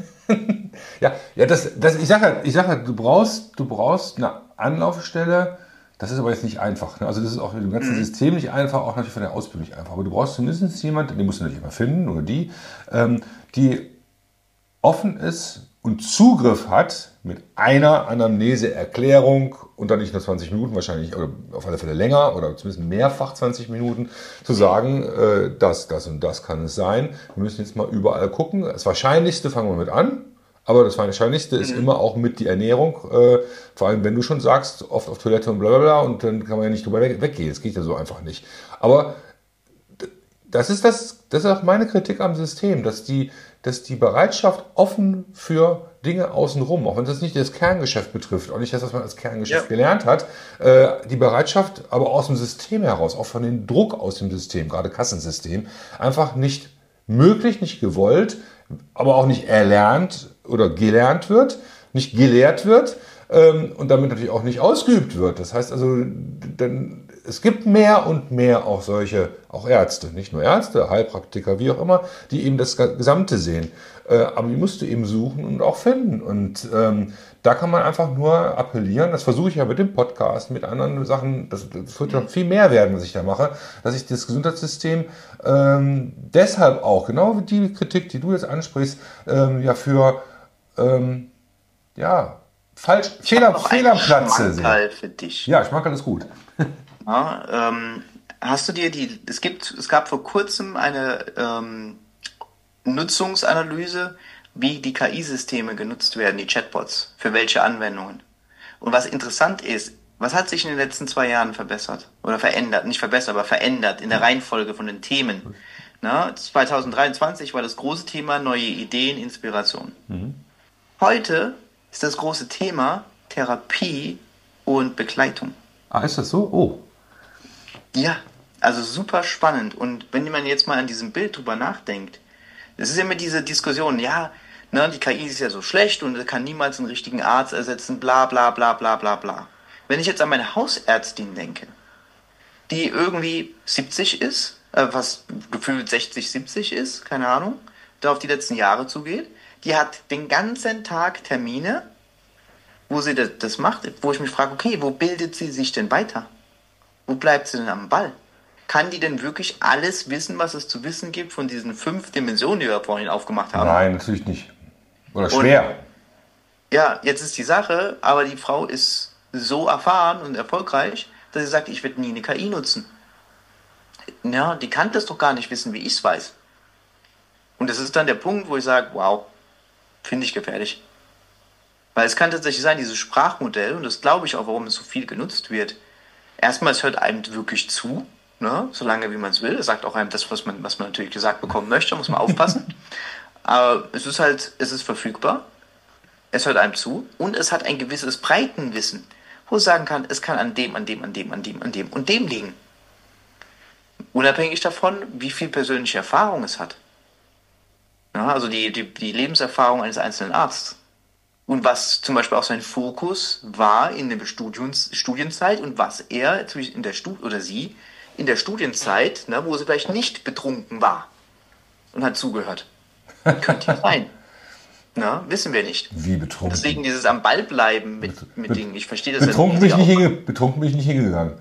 Ja, ja, das, das, ich sage halt, ich sag halt, du brauchst, du brauchst eine Anlaufstelle. Das ist aber jetzt nicht einfach. Ne? Also das ist auch mit dem ganzen Mhm. System nicht einfach, auch natürlich von der Ausbildung nicht einfach. Aber du brauchst zumindest jemanden, den musst du natürlich immer finden oder die, ähm, die offen ist und Zugriff hat mit einer Anamnese-Erklärung und dann nicht nur zwanzig Minuten wahrscheinlich, oder auf alle Fälle länger oder zumindest mehrfach zwanzig Minuten, zu sagen, äh, das, das und das kann es sein. Wir müssen jetzt mal überall gucken. Das Wahrscheinlichste fangen wir mit an, aber das Wahrscheinlichste ist immer auch mit die Ernährung, äh, vor allem wenn du schon sagst, oft auf Toilette und bla bla bla und dann kann man ja nicht drüber weg, weggehen. Das geht ja so einfach nicht. Aber das ist, das, das ist auch meine Kritik am System, dass die, dass die Bereitschaft offen für Dinge außenrum, auch wenn das nicht das Kerngeschäft betrifft, auch nicht das, was man als Kerngeschäft Ja. gelernt hat, äh, die Bereitschaft aber aus dem System heraus, auch von dem Druck aus dem System, gerade Kassensystem, einfach nicht möglich, nicht gewollt, aber auch nicht erlernt oder gelernt wird, nicht gelehrt wird ähm, und damit natürlich auch nicht ausgeübt wird. Das heißt also, dann es gibt mehr und mehr auch solche, auch Ärzte, nicht nur Ärzte, Heilpraktiker, wie auch immer, die eben das Gesamte sehen. Äh, aber die musst du eben suchen und auch finden. Und ähm, da kann man einfach nur appellieren, das versuche ich ja mit dem Podcast, mit anderen Sachen, das, das wird noch viel mehr werden, was ich da mache, dass ich das Gesundheitssystem ähm, deshalb auch, genau wie die Kritik, die du jetzt ansprichst, ähm, ja für, ähm, ja, falsch, Ich Fehler, hab noch Fehler am einen Platze sehen. Schmankerl für dich. Ja, Schmankerl ist gut. Ja, ähm, hast du dir die, es gibt, es gab vor kurzem eine ähm, Nutzungsanalyse, wie die K I-Systeme genutzt werden, die Chatbots, für welche Anwendungen. Und was interessant ist, was hat sich in den letzten zwei Jahren verbessert oder verändert, nicht verbessert, aber verändert in der Reihenfolge von den Themen. Na, zwanzig dreiundzwanzig war das große Thema neue Ideen, Inspiration. Heute ist das große Thema Therapie und Begleitung. Ah, ist das so? Oh. Ja, also super spannend. Und wenn man jetzt mal an diesem Bild drüber nachdenkt, es ist immer diese Diskussion, ja, ne, die K I ist ja so schlecht und kann niemals einen richtigen Arzt ersetzen, bla bla bla bla bla bla. Wenn ich jetzt an meine Hausärztin denke, die irgendwie siebzig ist, äh, was gefühlt sechzig, siebzig ist, keine Ahnung, da auf die letzten Jahre zugeht, die hat den ganzen Tag Termine, wo sie das, das macht, wo ich mich frage, okay, wo bildet sie sich denn weiter? Wo bleibt sie denn am Ball? kann die denn wirklich alles wissen, was es zu wissen gibt von diesen fünf Dimensionen, die wir vorhin aufgemacht haben? Nein, natürlich nicht. Oder schwer. Und, ja, jetzt ist die Sache, aber die Frau ist so erfahren und erfolgreich, dass sie sagt, ich werde nie eine K I nutzen. Ja, die kann das doch gar nicht wissen, wie ich es weiß. Und das ist dann der Punkt, wo ich sage, wow, finde ich gefährlich. Weil es kann tatsächlich sein, dieses Sprachmodell, und das glaube ich auch, warum es so viel genutzt wird, erstmal, es hört einem wirklich zu, ne, solange wie man es will. Es sagt auch einem das, was man, was man natürlich gesagt bekommen möchte, muss man aufpassen. Aber es ist halt, es ist verfügbar, es hört einem zu und es hat ein gewisses Breitenwissen, wo es sagen kann, es kann an dem, an dem, an dem, an dem, an dem und dem liegen. Unabhängig davon, wie viel persönliche Erfahrung es hat. Ja, also die, die, die Lebenserfahrung eines einzelnen Arztes. Und was zum Beispiel auch sein Fokus war in der Studiums, Studienzeit und was er in der Stud oder sie in der Studienzeit, ne, wo sie vielleicht nicht betrunken war und hat zugehört. Könnte ja sein. Na, wissen wir nicht. Wie betrunken? Deswegen dieses am Ball bleiben mit, mit Dingen. Ich verstehe das betrunken ja nicht. Hinge, betrunken bin ich nicht hingegangen.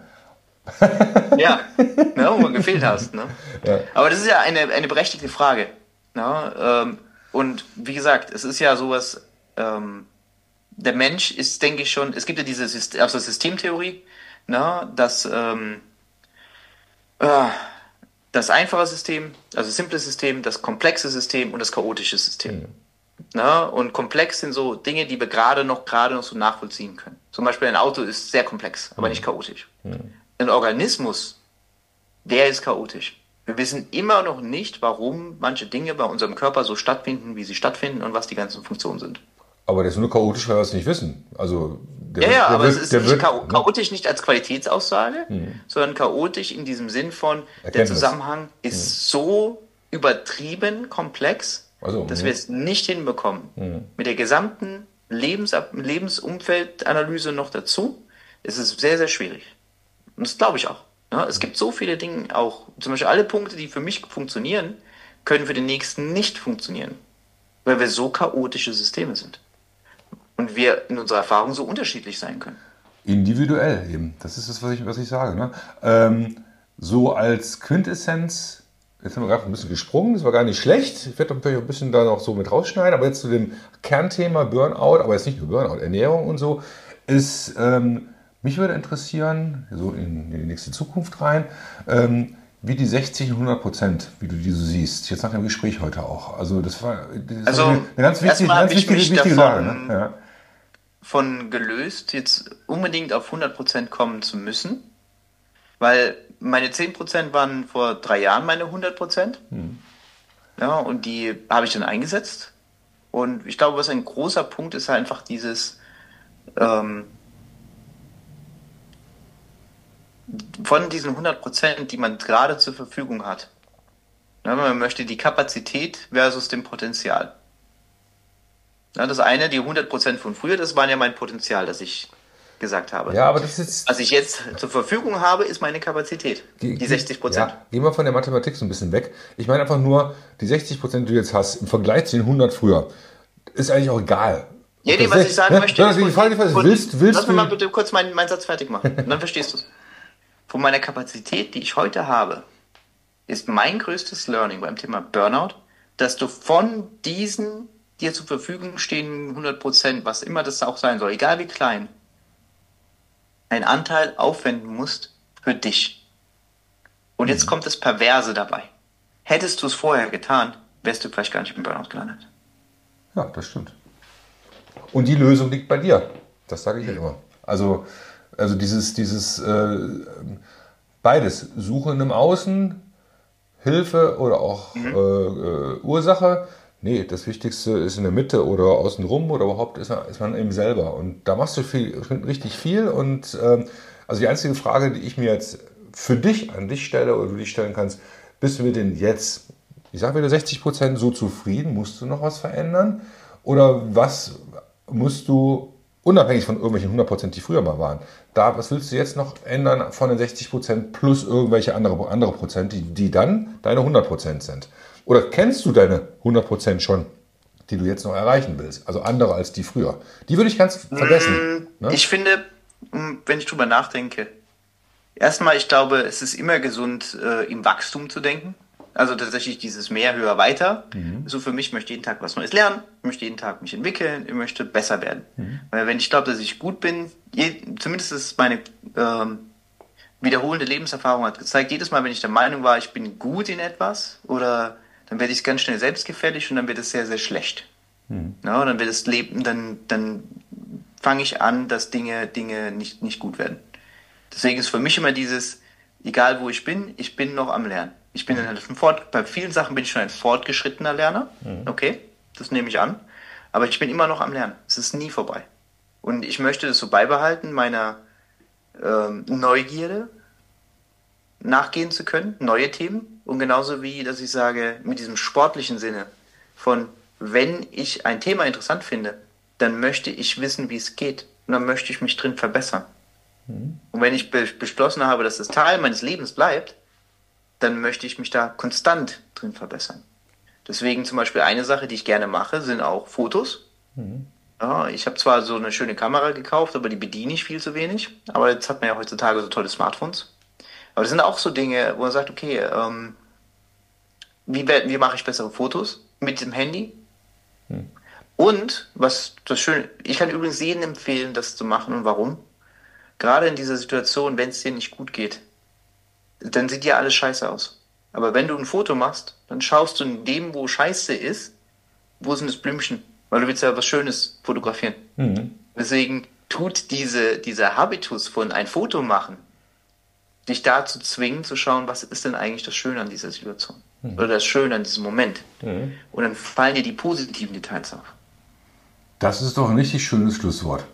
Ja, ne, wo du gefehlt hast. Ne? Ja. Aber das ist ja eine, eine berechtigte Frage. Ne? Ähm, und wie gesagt, es ist ja sowas... Ähm, der Mensch ist, denke ich schon, es gibt ja diese System, also Systemtheorie, ne, dass ähm, äh, das einfache System, also das simple System, das komplexe System und das chaotische System. Mhm. Ne, und komplex sind so Dinge, die wir gerade noch gerade noch so nachvollziehen können. Zum Beispiel ein Auto ist sehr komplex, aber mhm. nicht chaotisch. Mhm. Ein Organismus, der ist chaotisch. Wir wissen immer noch nicht, warum manche Dinge bei unserem Körper so stattfinden, wie sie stattfinden und was die ganzen Funktionen sind. Aber der ist nur chaotisch, weil wir es nicht wissen. Also der ja, wird, ja, der aber wird, es ist der nicht wird, cha- ne? chaotisch nicht als Qualitätsaussage, hm. sondern chaotisch in diesem Sinn von, Erkenntnis. Der Zusammenhang ist hm. so übertrieben komplex, also, dass hm. wir es nicht hinbekommen. Hm. Mit der gesamten Lebens- Lebensumfeldanalyse noch dazu ist es sehr, sehr schwierig. Und das glaube ich auch. Ja, es gibt so viele Dinge, auch zum Beispiel alle Punkte, die für mich funktionieren, können für den nächsten nicht funktionieren, weil wir so chaotische Systeme sind. Und wir in unserer Erfahrung so unterschiedlich sein können. Individuell eben. Das ist das, was ich, was ich sage. Ne? Ähm, so als Quintessenz, jetzt haben wir gerade ein bisschen gesprungen, das war gar nicht schlecht. Ich werde natürlich ein bisschen da noch so mit rausschneiden, aber jetzt zu dem Kernthema Burnout, aber jetzt nicht nur Burnout, Ernährung und so, ist, ähm, mich würde interessieren, so in, in die nächste Zukunft rein, ähm, wie die sechzig und hundert Prozent, wie du die so siehst, jetzt nach dem Gespräch heute auch. Also das war, das also, war eine ganz wichtige, ganz wichtige, wichtige Sache. Ne? Ja. Von gelöst, jetzt unbedingt auf hundert Prozent kommen zu müssen, weil meine zehn Prozent waren vor drei Jahren meine hundert Prozent. Hm. Ja, und die habe ich dann eingesetzt. Und ich glaube, was ein großer Punkt ist, einfach dieses ähm, von diesen hundert Prozent, die man gerade zur Verfügung hat. Ja, man möchte die Kapazität versus dem Potenzial. Ja, das eine, die hundert Prozent von früher, das war ja mein Potenzial, das ich gesagt habe. Ja, aber das ist... Was ich jetzt zur Verfügung habe, ist meine Kapazität, die, die sechzig Prozent. Ja, gehen wir von der Mathematik so ein bisschen weg. Ich meine einfach nur, die sechzig Prozent, die du jetzt hast, im Vergleich zu den hundert früher, ist eigentlich auch egal. Ja, nee, was ich sagen ne? möchte... Ist, die Frage, die von, willst, willst lass mich mal bitte kurz meinen, meinen Satz fertig machen, und dann verstehst du es. Von meiner Kapazität, die ich heute habe, ist mein größtes Learning beim Thema Burnout, dass du von diesen dir zur Verfügung stehenden hundert Prozent, was immer das auch sein soll, egal wie klein, einen Anteil aufwenden musst für dich. Und jetzt mhm. kommt das Perverse dabei. Hättest du es vorher getan, wärst du vielleicht gar nicht im Burnout gelandet. Ja, das stimmt. Und die Lösung liegt bei dir. Das sage ich ja immer. Also, also dieses, dieses äh, beides, Suchen im Außen, Hilfe oder auch mhm. äh, Ursache. Nee, das Wichtigste ist in der Mitte oder außenrum oder überhaupt ist man, ist man eben selber. Und da machst du viel, richtig viel. Und ähm, also die einzige Frage, die ich mir jetzt für dich an dich stelle oder du dich stellen kannst, bist du mit den jetzt, ich sage wieder sechzig Prozent so zufrieden? Musst du noch was verändern? Oder was musst du, unabhängig von irgendwelchen hundert Prozent, die früher mal waren, da, was willst du jetzt noch ändern von den sechzig Prozent plus irgendwelche andere, andere Prozent, die, die dann deine hundert Prozent sind? Oder kennst du deine hundert Prozent schon, die du jetzt noch erreichen willst? Also andere als die früher. Die würde ich ganz vergessen. Mm, ne? Ich finde, wenn ich drüber nachdenke, Erstmal, ich glaube, es ist immer gesund, äh, im Wachstum zu denken. Also tatsächlich dieses mehr, höher, weiter. Mhm. So für mich, ich möchte jeden Tag was Neues lernen, ich möchte jeden Tag mich entwickeln, ich möchte besser werden. Mhm. Weil wenn ich glaube, dass ich gut bin, je, zumindest ist meine ähm, wiederholende Lebenserfahrung hat gezeigt, jedes Mal, wenn ich der Meinung war, ich bin gut in etwas, oder dann werde ich ganz schnell selbstgefällig und dann wird es sehr, sehr schlecht. Mhm. Ja, dann wird das Leben, dann, dann fange ich an, dass Dinge, Dinge nicht, nicht gut werden. Deswegen ist für mich immer dieses, egal wo ich bin, ich bin noch am Lernen. Ich bin halt ein Fort, bei vielen Sachen bin ich schon ein fortgeschrittener Lerner. Okay, das nehme ich an. Aber ich bin immer noch am Lernen. Es ist nie vorbei. Und ich möchte das so beibehalten, meiner ähm, Neugierde nachgehen zu können, neue Themen. Und genauso wie, dass ich sage, mit diesem sportlichen Sinne von, wenn ich ein Thema interessant finde, dann möchte ich wissen, wie es geht. Und dann möchte ich mich drin verbessern. Mhm. Und wenn ich be- beschlossen habe, dass das Teil meines Lebens bleibt, dann möchte ich mich da konstant drin verbessern. Deswegen zum Beispiel eine Sache, die ich gerne mache, sind auch Fotos. Mhm. Ja, ich habe zwar so eine schöne Kamera gekauft, aber die bediene ich viel zu wenig. Aber jetzt hat man ja heutzutage so tolle Smartphones. Aber das sind auch so Dinge, wo man sagt, okay, ähm, wie, wie mache ich bessere Fotos mit dem Handy? Mhm. Und, was das Schöne, ich kann übrigens jedem empfehlen, das zu machen. Und warum? Gerade in dieser Situation, wenn es dir nicht gut geht, dann sieht ja alles scheiße aus. Aber wenn du ein Foto machst, dann schaust du in dem, wo scheiße ist, wo sind das Blümchen? Weil du willst ja was Schönes fotografieren. Mhm. Deswegen tut diese, dieser Habitus von ein Foto machen, dich dazu zwingen zu schauen, was ist denn eigentlich das Schöne an dieser Situation? Mhm. Oder das Schöne an diesem Moment. Mhm. Und dann fallen dir die positiven Details auf. Das ist doch ein richtig schönes Schlusswort.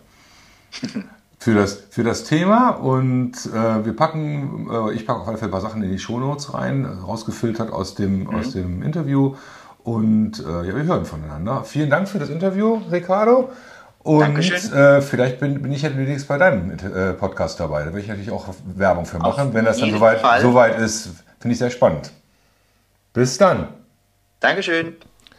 Für das, für das Thema, und äh, wir packen, äh, ich packe auf alle Fälle ein paar Sachen in die Shownotes rein, rausgefiltert aus dem, mhm. aus dem Interview, und äh, ja, wir hören voneinander. Vielen Dank für das Interview, Ricardo, und äh, vielleicht bin, bin ich ja demnächst bei deinem äh, Podcast dabei, da will ich natürlich auch Werbung für machen, auf wenn das dann soweit, soweit ist, finde ich sehr spannend. Bis dann. Dankeschön.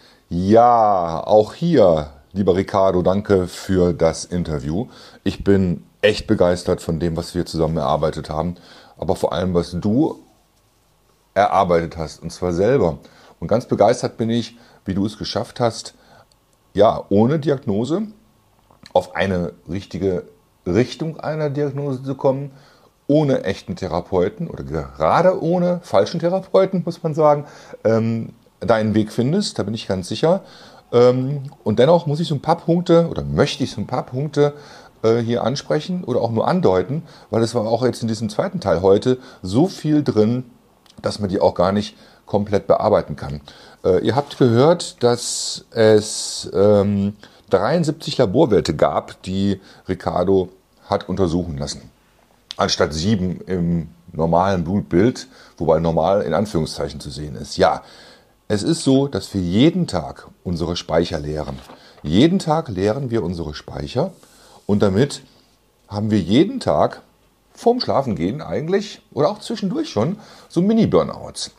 Ja, auch hier, lieber Ricardo, danke für das Interview. Ich bin echt begeistert von dem, was wir zusammen erarbeitet haben, aber vor allem, was du erarbeitet hast, und zwar selber. Und ganz begeistert bin ich, wie du es geschafft hast, ja, ohne Diagnose auf eine richtige Richtung einer Diagnose zu kommen, ohne echten Therapeuten oder gerade ohne falschen Therapeuten, muss man sagen, ähm, deinen Weg findest, da bin ich ganz sicher. Ähm, und dennoch muss ich so ein paar Punkte oder möchte ich so ein paar Punkte hier ansprechen oder auch nur andeuten, weil es war auch jetzt in diesem zweiten Teil heute so viel drin, dass man die auch gar nicht komplett bearbeiten kann. Äh, ihr habt gehört, dass es ähm, dreiundsiebzig Laborwerte gab, die Ricardo hat untersuchen lassen. Anstatt sieben im normalen Blutbild, wobei normal in Anführungszeichen zu sehen ist. Ja, es ist so, dass wir jeden Tag unsere Speicher leeren. Jeden Tag leeren wir unsere Speicher. Und damit haben wir jeden Tag vorm Schlafengehen eigentlich oder auch zwischendurch schon so Mini-Burnouts.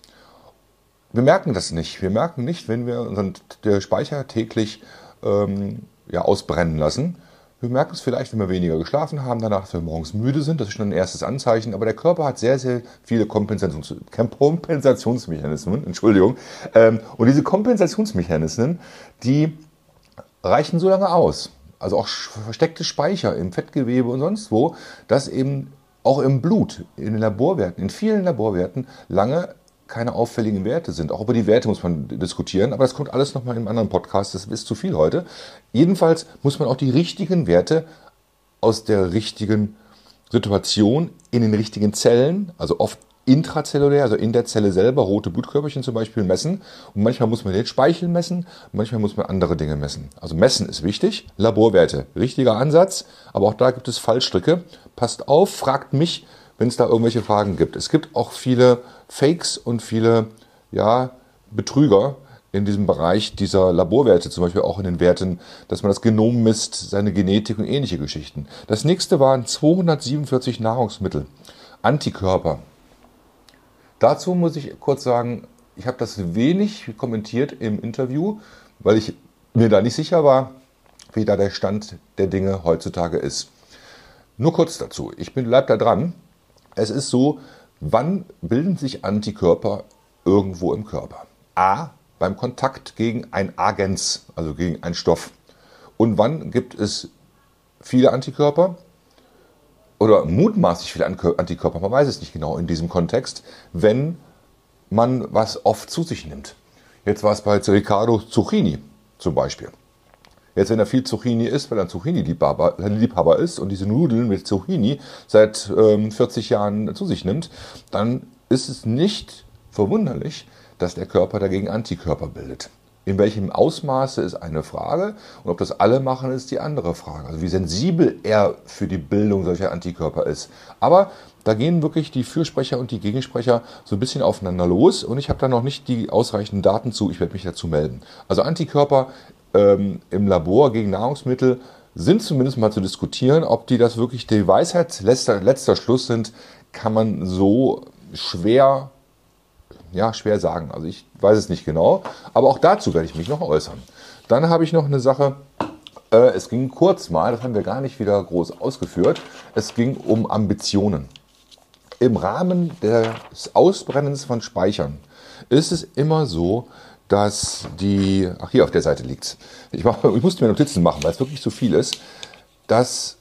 Wir merken das nicht. Wir merken nicht, wenn wir unseren der Speicher täglich ähm, ja, ausbrennen lassen. Wir merken es vielleicht, wenn wir weniger geschlafen haben, danach, dass wir morgens müde sind. Das ist schon ein erstes Anzeichen. Aber der Körper hat sehr, sehr viele Kompensations- Kompensationsmechanismen. Entschuldigung. Ähm, und diese Kompensationsmechanismen, die reichen so lange aus. Also auch versteckte Speicher im Fettgewebe und sonst wo, dass eben auch im Blut, in den Laborwerten, in vielen Laborwerten lange keine auffälligen Werte sind. Auch über die Werte muss man diskutieren, aber das kommt alles nochmal in einem anderen Podcast, das ist zu viel heute. Jedenfalls muss man auch die richtigen Werte aus der richtigen Situation in den richtigen Zellen, also oft intrazellulär, also in der Zelle selber, rote Blutkörperchen zum Beispiel, messen. Und manchmal muss man den Speichel messen, manchmal muss man andere Dinge messen. Also messen ist wichtig, Laborwerte, richtiger Ansatz, aber auch da gibt es Fallstricke. Passt auf, fragt mich, wenn es da irgendwelche Fragen gibt. Es gibt auch viele Fakes und viele ja, Betrüger in diesem Bereich dieser Laborwerte, zum Beispiel auch in den Werten, dass man das Genom misst, seine Genetik und ähnliche Geschichten. Das nächste waren zweihundertsiebenundvierzig Nahrungsmittel, Antikörper. Dazu muss ich kurz sagen, ich habe das wenig kommentiert im Interview, weil ich mir da nicht sicher war, wie da der Stand der Dinge heutzutage ist. Nur kurz dazu, ich bin bleib da dran. Es ist so, wann bilden sich Antikörper irgendwo im Körper? A, beim Kontakt gegen ein Agens, also gegen einen Stoff. Und wann gibt es viele Antikörper? Oder mutmaßlich viele Antikörper, man weiß es nicht genau in diesem Kontext, wenn man was oft zu sich nimmt. Jetzt war es bei Ricardo Zucchini zum Beispiel. Jetzt, wenn er viel Zucchini isst, weil er ein Zucchini-Liebhaber Liebhaber ist und diese Nudeln mit Zucchini seit ähm, vierzig Jahren zu sich nimmt, dann ist es nicht verwunderlich, dass der Körper dagegen Antikörper bildet. In welchem Ausmaße ist eine Frage und ob das alle machen, ist die andere Frage. Also wie sensibel er für die Bildung solcher Antikörper ist. Aber da gehen wirklich die Fürsprecher und die Gegensprecher so ein bisschen aufeinander los und ich habe da noch nicht die ausreichenden Daten zu, ich werde mich dazu melden. Also Antikörper ähm, im Labor gegen Nahrungsmittel sind zumindest mal zu diskutieren, ob die das wirklich die Weisheit letzter, letzter Schluss sind, kann man so schwer Ja, schwer sagen. Also ich weiß es nicht genau. Aber auch dazu werde ich mich noch äußern. Dann habe ich noch eine Sache. Äh, es ging kurz mal, das haben wir gar nicht wieder groß ausgeführt. Es ging um Ambitionen. Im Rahmen des Ausbrennens von Speichern ist es immer so, dass die, ach hier auf der Seite liegt es. Ich, ich musste mir Notizen machen, weil es wirklich zu viel ist, dass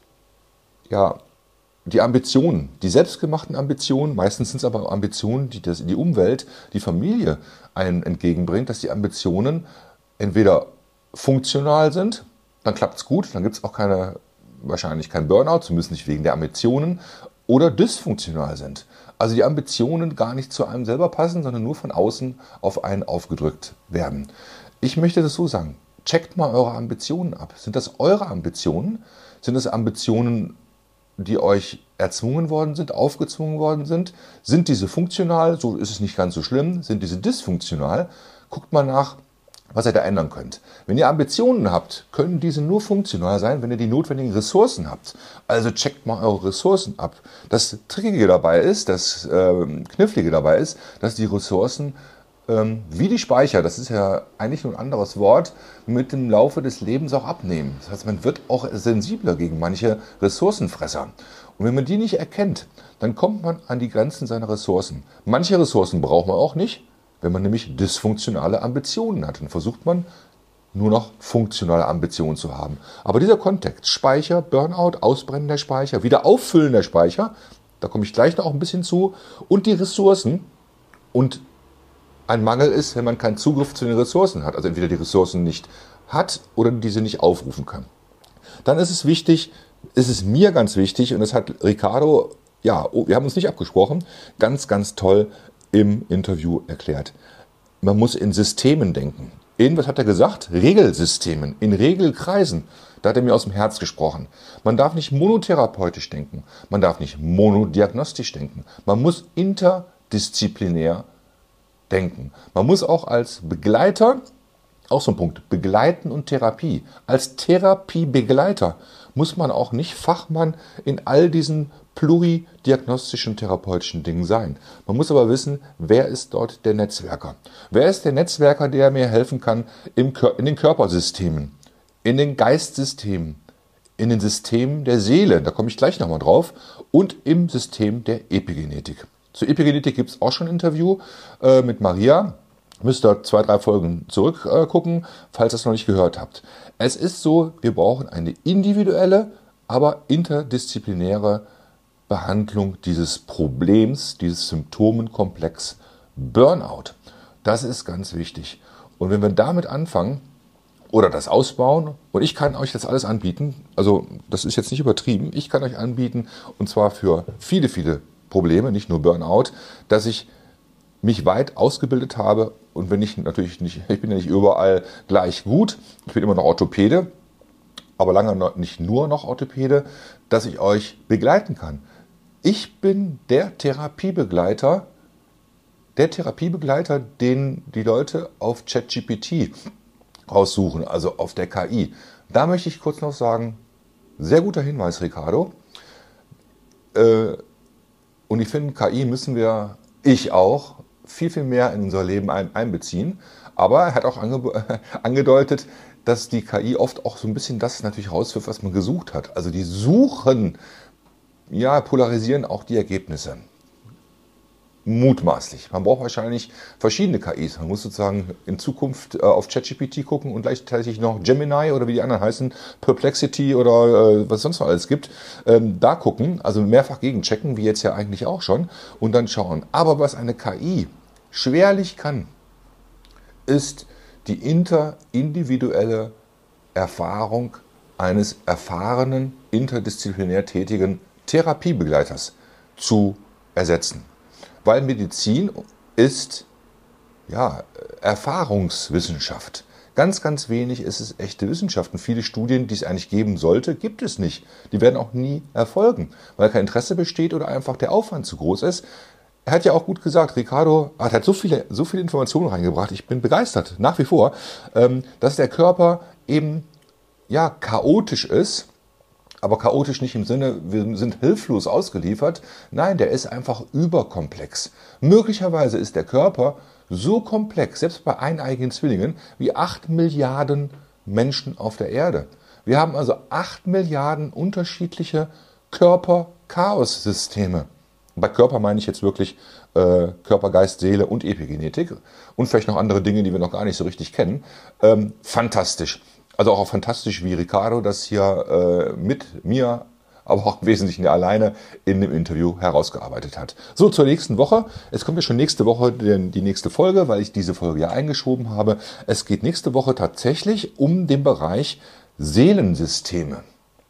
ja die Ambitionen, die selbstgemachten Ambitionen, meistens sind es aber Ambitionen, die das, die Umwelt, die Familie einen entgegenbringt, dass die Ambitionen entweder funktional sind, dann klappt es gut, dann gibt es auch keine, wahrscheinlich kein Burnout, zumindest nicht wegen der Ambitionen, oder dysfunktional sind. Also die Ambitionen gar nicht zu einem selber passen, sondern nur von außen auf einen aufgedrückt werden. Ich möchte das so sagen, checkt mal eure Ambitionen ab. Sind das eure Ambitionen? Sind das Ambitionen, die euch erzwungen worden sind, aufgezwungen worden sind? Sind diese funktional? So ist es nicht ganz so schlimm. Sind diese dysfunktional? Guckt mal nach, was ihr da ändern könnt. Wenn ihr Ambitionen habt, können diese nur funktional sein, wenn ihr die notwendigen Ressourcen habt. Also checkt mal eure Ressourcen ab. Das Trickige dabei ist, das äh, Knifflige dabei ist, dass die Ressourcen ähm, wie die Speicher, das ist ja eigentlich nur ein anderes Wort, mit dem Laufe des Lebens auch abnehmen. Das heißt, man wird auch sensibler gegen manche Ressourcenfresser. Und wenn man die nicht erkennt, dann kommt man an die Grenzen seiner Ressourcen. Manche Ressourcen braucht man auch nicht, wenn man nämlich dysfunktionale Ambitionen hat. Dann versucht man nur noch funktionale Ambitionen zu haben. Aber dieser Kontext, Speicher, Burnout, Ausbrennen der Speicher, wieder Auffüllen der Speicher, da komme ich gleich noch ein bisschen zu, und die Ressourcen. Und ein Mangel ist, wenn man keinen Zugriff zu den Ressourcen hat, also entweder die Ressourcen nicht hat oder diese nicht aufrufen kann. Dann ist es wichtig, ist es mir ganz wichtig, und das hat Ricardo, ja, wir haben uns nicht abgesprochen, ganz, ganz toll im Interview erklärt. Man muss in Systemen denken. In, was hat er gesagt? Regelsystemen, in Regelkreisen. Da hat er mir aus dem Herz gesprochen. Man darf nicht monotherapeutisch denken. Man darf nicht monodiagnostisch denken. Man muss interdisziplinär denken. Man muss auch als Begleiter, auch so ein Punkt, Begleiten und Therapie. Als Therapiebegleiter muss man auch nicht Fachmann in all diesen pluridiagnostischen therapeutischen Dingen sein. Man muss aber wissen, wer ist dort der Netzwerker? Wer ist der Netzwerker, der mir helfen kann im Kör- in den Körpersystemen, in den Geistsystemen, in den Systemen der Seele, da komme ich gleich nochmal drauf, und im System der Epigenetik. Zur Epigenetik gibt es auch schon ein Interview äh, mit Maria. Müsst ihr zwei, drei Folgen zurückgucken, äh, falls ihr es noch nicht gehört habt. Es ist so, wir brauchen eine individuelle, aber interdisziplinäre Behandlung dieses Problems, dieses Symptomenkomplex Burnout. Das ist ganz wichtig. Und wenn wir damit anfangen oder das ausbauen, und ich kann euch das alles anbieten, also das ist jetzt nicht übertrieben, ich kann euch anbieten, und zwar für viele, viele Probleme, nicht nur Burnout, dass ich mich weit ausgebildet habe, und wenn ich natürlich nicht, ich bin ja nicht überall gleich gut, ich bin immer noch Orthopäde, aber lange noch nicht nur noch Orthopäde, dass ich euch begleiten kann. Ich bin der Therapiebegleiter, der Therapiebegleiter, den die Leute auf ChatGPT raussuchen, also auf der K I. Da möchte ich kurz noch sagen, sehr guter Hinweis, Ricardo. Äh, und ich finde, K I müssen wir, ich auch, viel, viel mehr in unser Leben ein, einbeziehen. Aber er hat auch ange, angedeutet, dass die K I oft auch so ein bisschen das natürlich rauswirft, was man gesucht hat. Also die suchen ja, polarisieren auch die Ergebnisse. Mutmaßlich. Man braucht wahrscheinlich verschiedene K Is. Man muss sozusagen in Zukunft äh, auf ChatGPT gucken und gleichzeitig noch Gemini oder wie die anderen heißen, Perplexity oder äh, was es sonst noch alles gibt, ähm, da gucken, also mehrfach gegenchecken, wie jetzt ja eigentlich auch schon, und dann schauen. Aber was eine K I schwerlich kann, ist die interindividuelle Erfahrung eines erfahrenen, interdisziplinär tätigen Therapiebegleiters zu ersetzen. Weil Medizin ist ja, Erfahrungswissenschaft. Ganz, ganz wenig ist es echte Wissenschaft. Und viele Studien, die es eigentlich geben sollte, gibt es nicht. Die werden auch nie erfolgen, weil kein Interesse besteht oder einfach der Aufwand zu groß ist. Er hat ja auch gut gesagt, Ricardo er hat so viele, so viele Informationen reingebracht. Ich bin begeistert, nach wie vor, dass der Körper eben ja, chaotisch ist. Aber chaotisch nicht im Sinne, wir sind hilflos ausgeliefert. Nein, der ist einfach überkomplex. Möglicherweise ist der Körper so komplex, selbst bei eineigigen Zwillingen, wie acht Milliarden Menschen auf der Erde. Wir haben also acht Milliarden unterschiedliche Körper-Chaos-Systeme. Bei Körper meine ich jetzt wirklich äh, Körper, Geist, Seele und Epigenetik und vielleicht noch andere Dinge, die wir noch gar nicht so richtig kennen. Ähm, fantastisch. Also auch fantastisch, wie Ricardo das hier äh, mit mir, aber auch im Wesentlichen alleine in dem Interview herausgearbeitet hat. So, zur nächsten Woche. Es kommt ja schon nächste Woche die, die nächste Folge, weil ich diese Folge ja eingeschoben habe. Es geht nächste Woche tatsächlich um den Bereich Seelensysteme.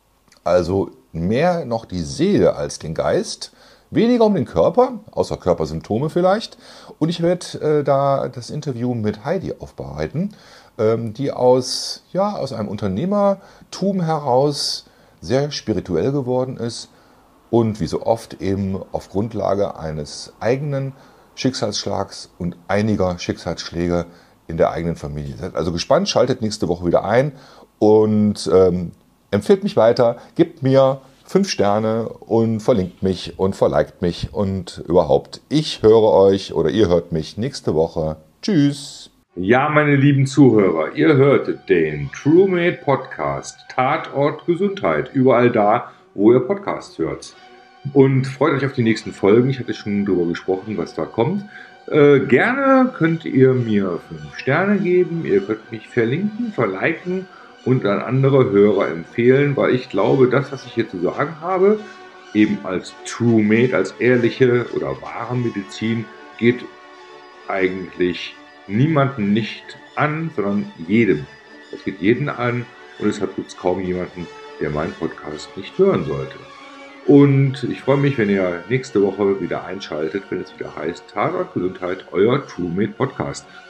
Also mehr noch die Seele als den Geist. Weniger um den Körper, außer Körpersymptome vielleicht. Und ich werde äh, da das Interview mit Heidi aufbereiten, ähm, die aus, ja, aus einem Unternehmertum heraus sehr spirituell geworden ist und wie so oft eben auf Grundlage eines eigenen Schicksalsschlags und einiger Schicksalsschläge in der eigenen Familie. Seid also gespannt, schaltet nächste Woche wieder ein und ähm, empfiehlt mich weiter, gebt mir fünf Sterne und verlinkt mich und verliked mich und überhaupt. Ich höre euch oder ihr hört mich nächste Woche. Tschüss. Ja, meine lieben Zuhörer, ihr hörtet den TrueMate Podcast, Tatort Gesundheit, überall da, wo ihr Podcasts hört. Und freut euch auf die nächsten Folgen. Ich hatte schon darüber gesprochen, was da kommt. Äh, gerne könnt ihr mir fünf Sterne geben, ihr könnt mich verlinken, verliken und an andere Hörer empfehlen, weil ich glaube, das, was ich hier zu sagen habe, eben als TrueMate, als ehrliche oder wahre Medizin, geht eigentlich niemanden nicht an, sondern jedem. Es geht jeden an und deshalb gibt es kaum jemanden, der meinen Podcast nicht hören sollte. Und ich freue mich, wenn ihr nächste Woche wieder einschaltet, wenn es wieder heißt Tatort Gesundheit, euer TrueMate Podcast.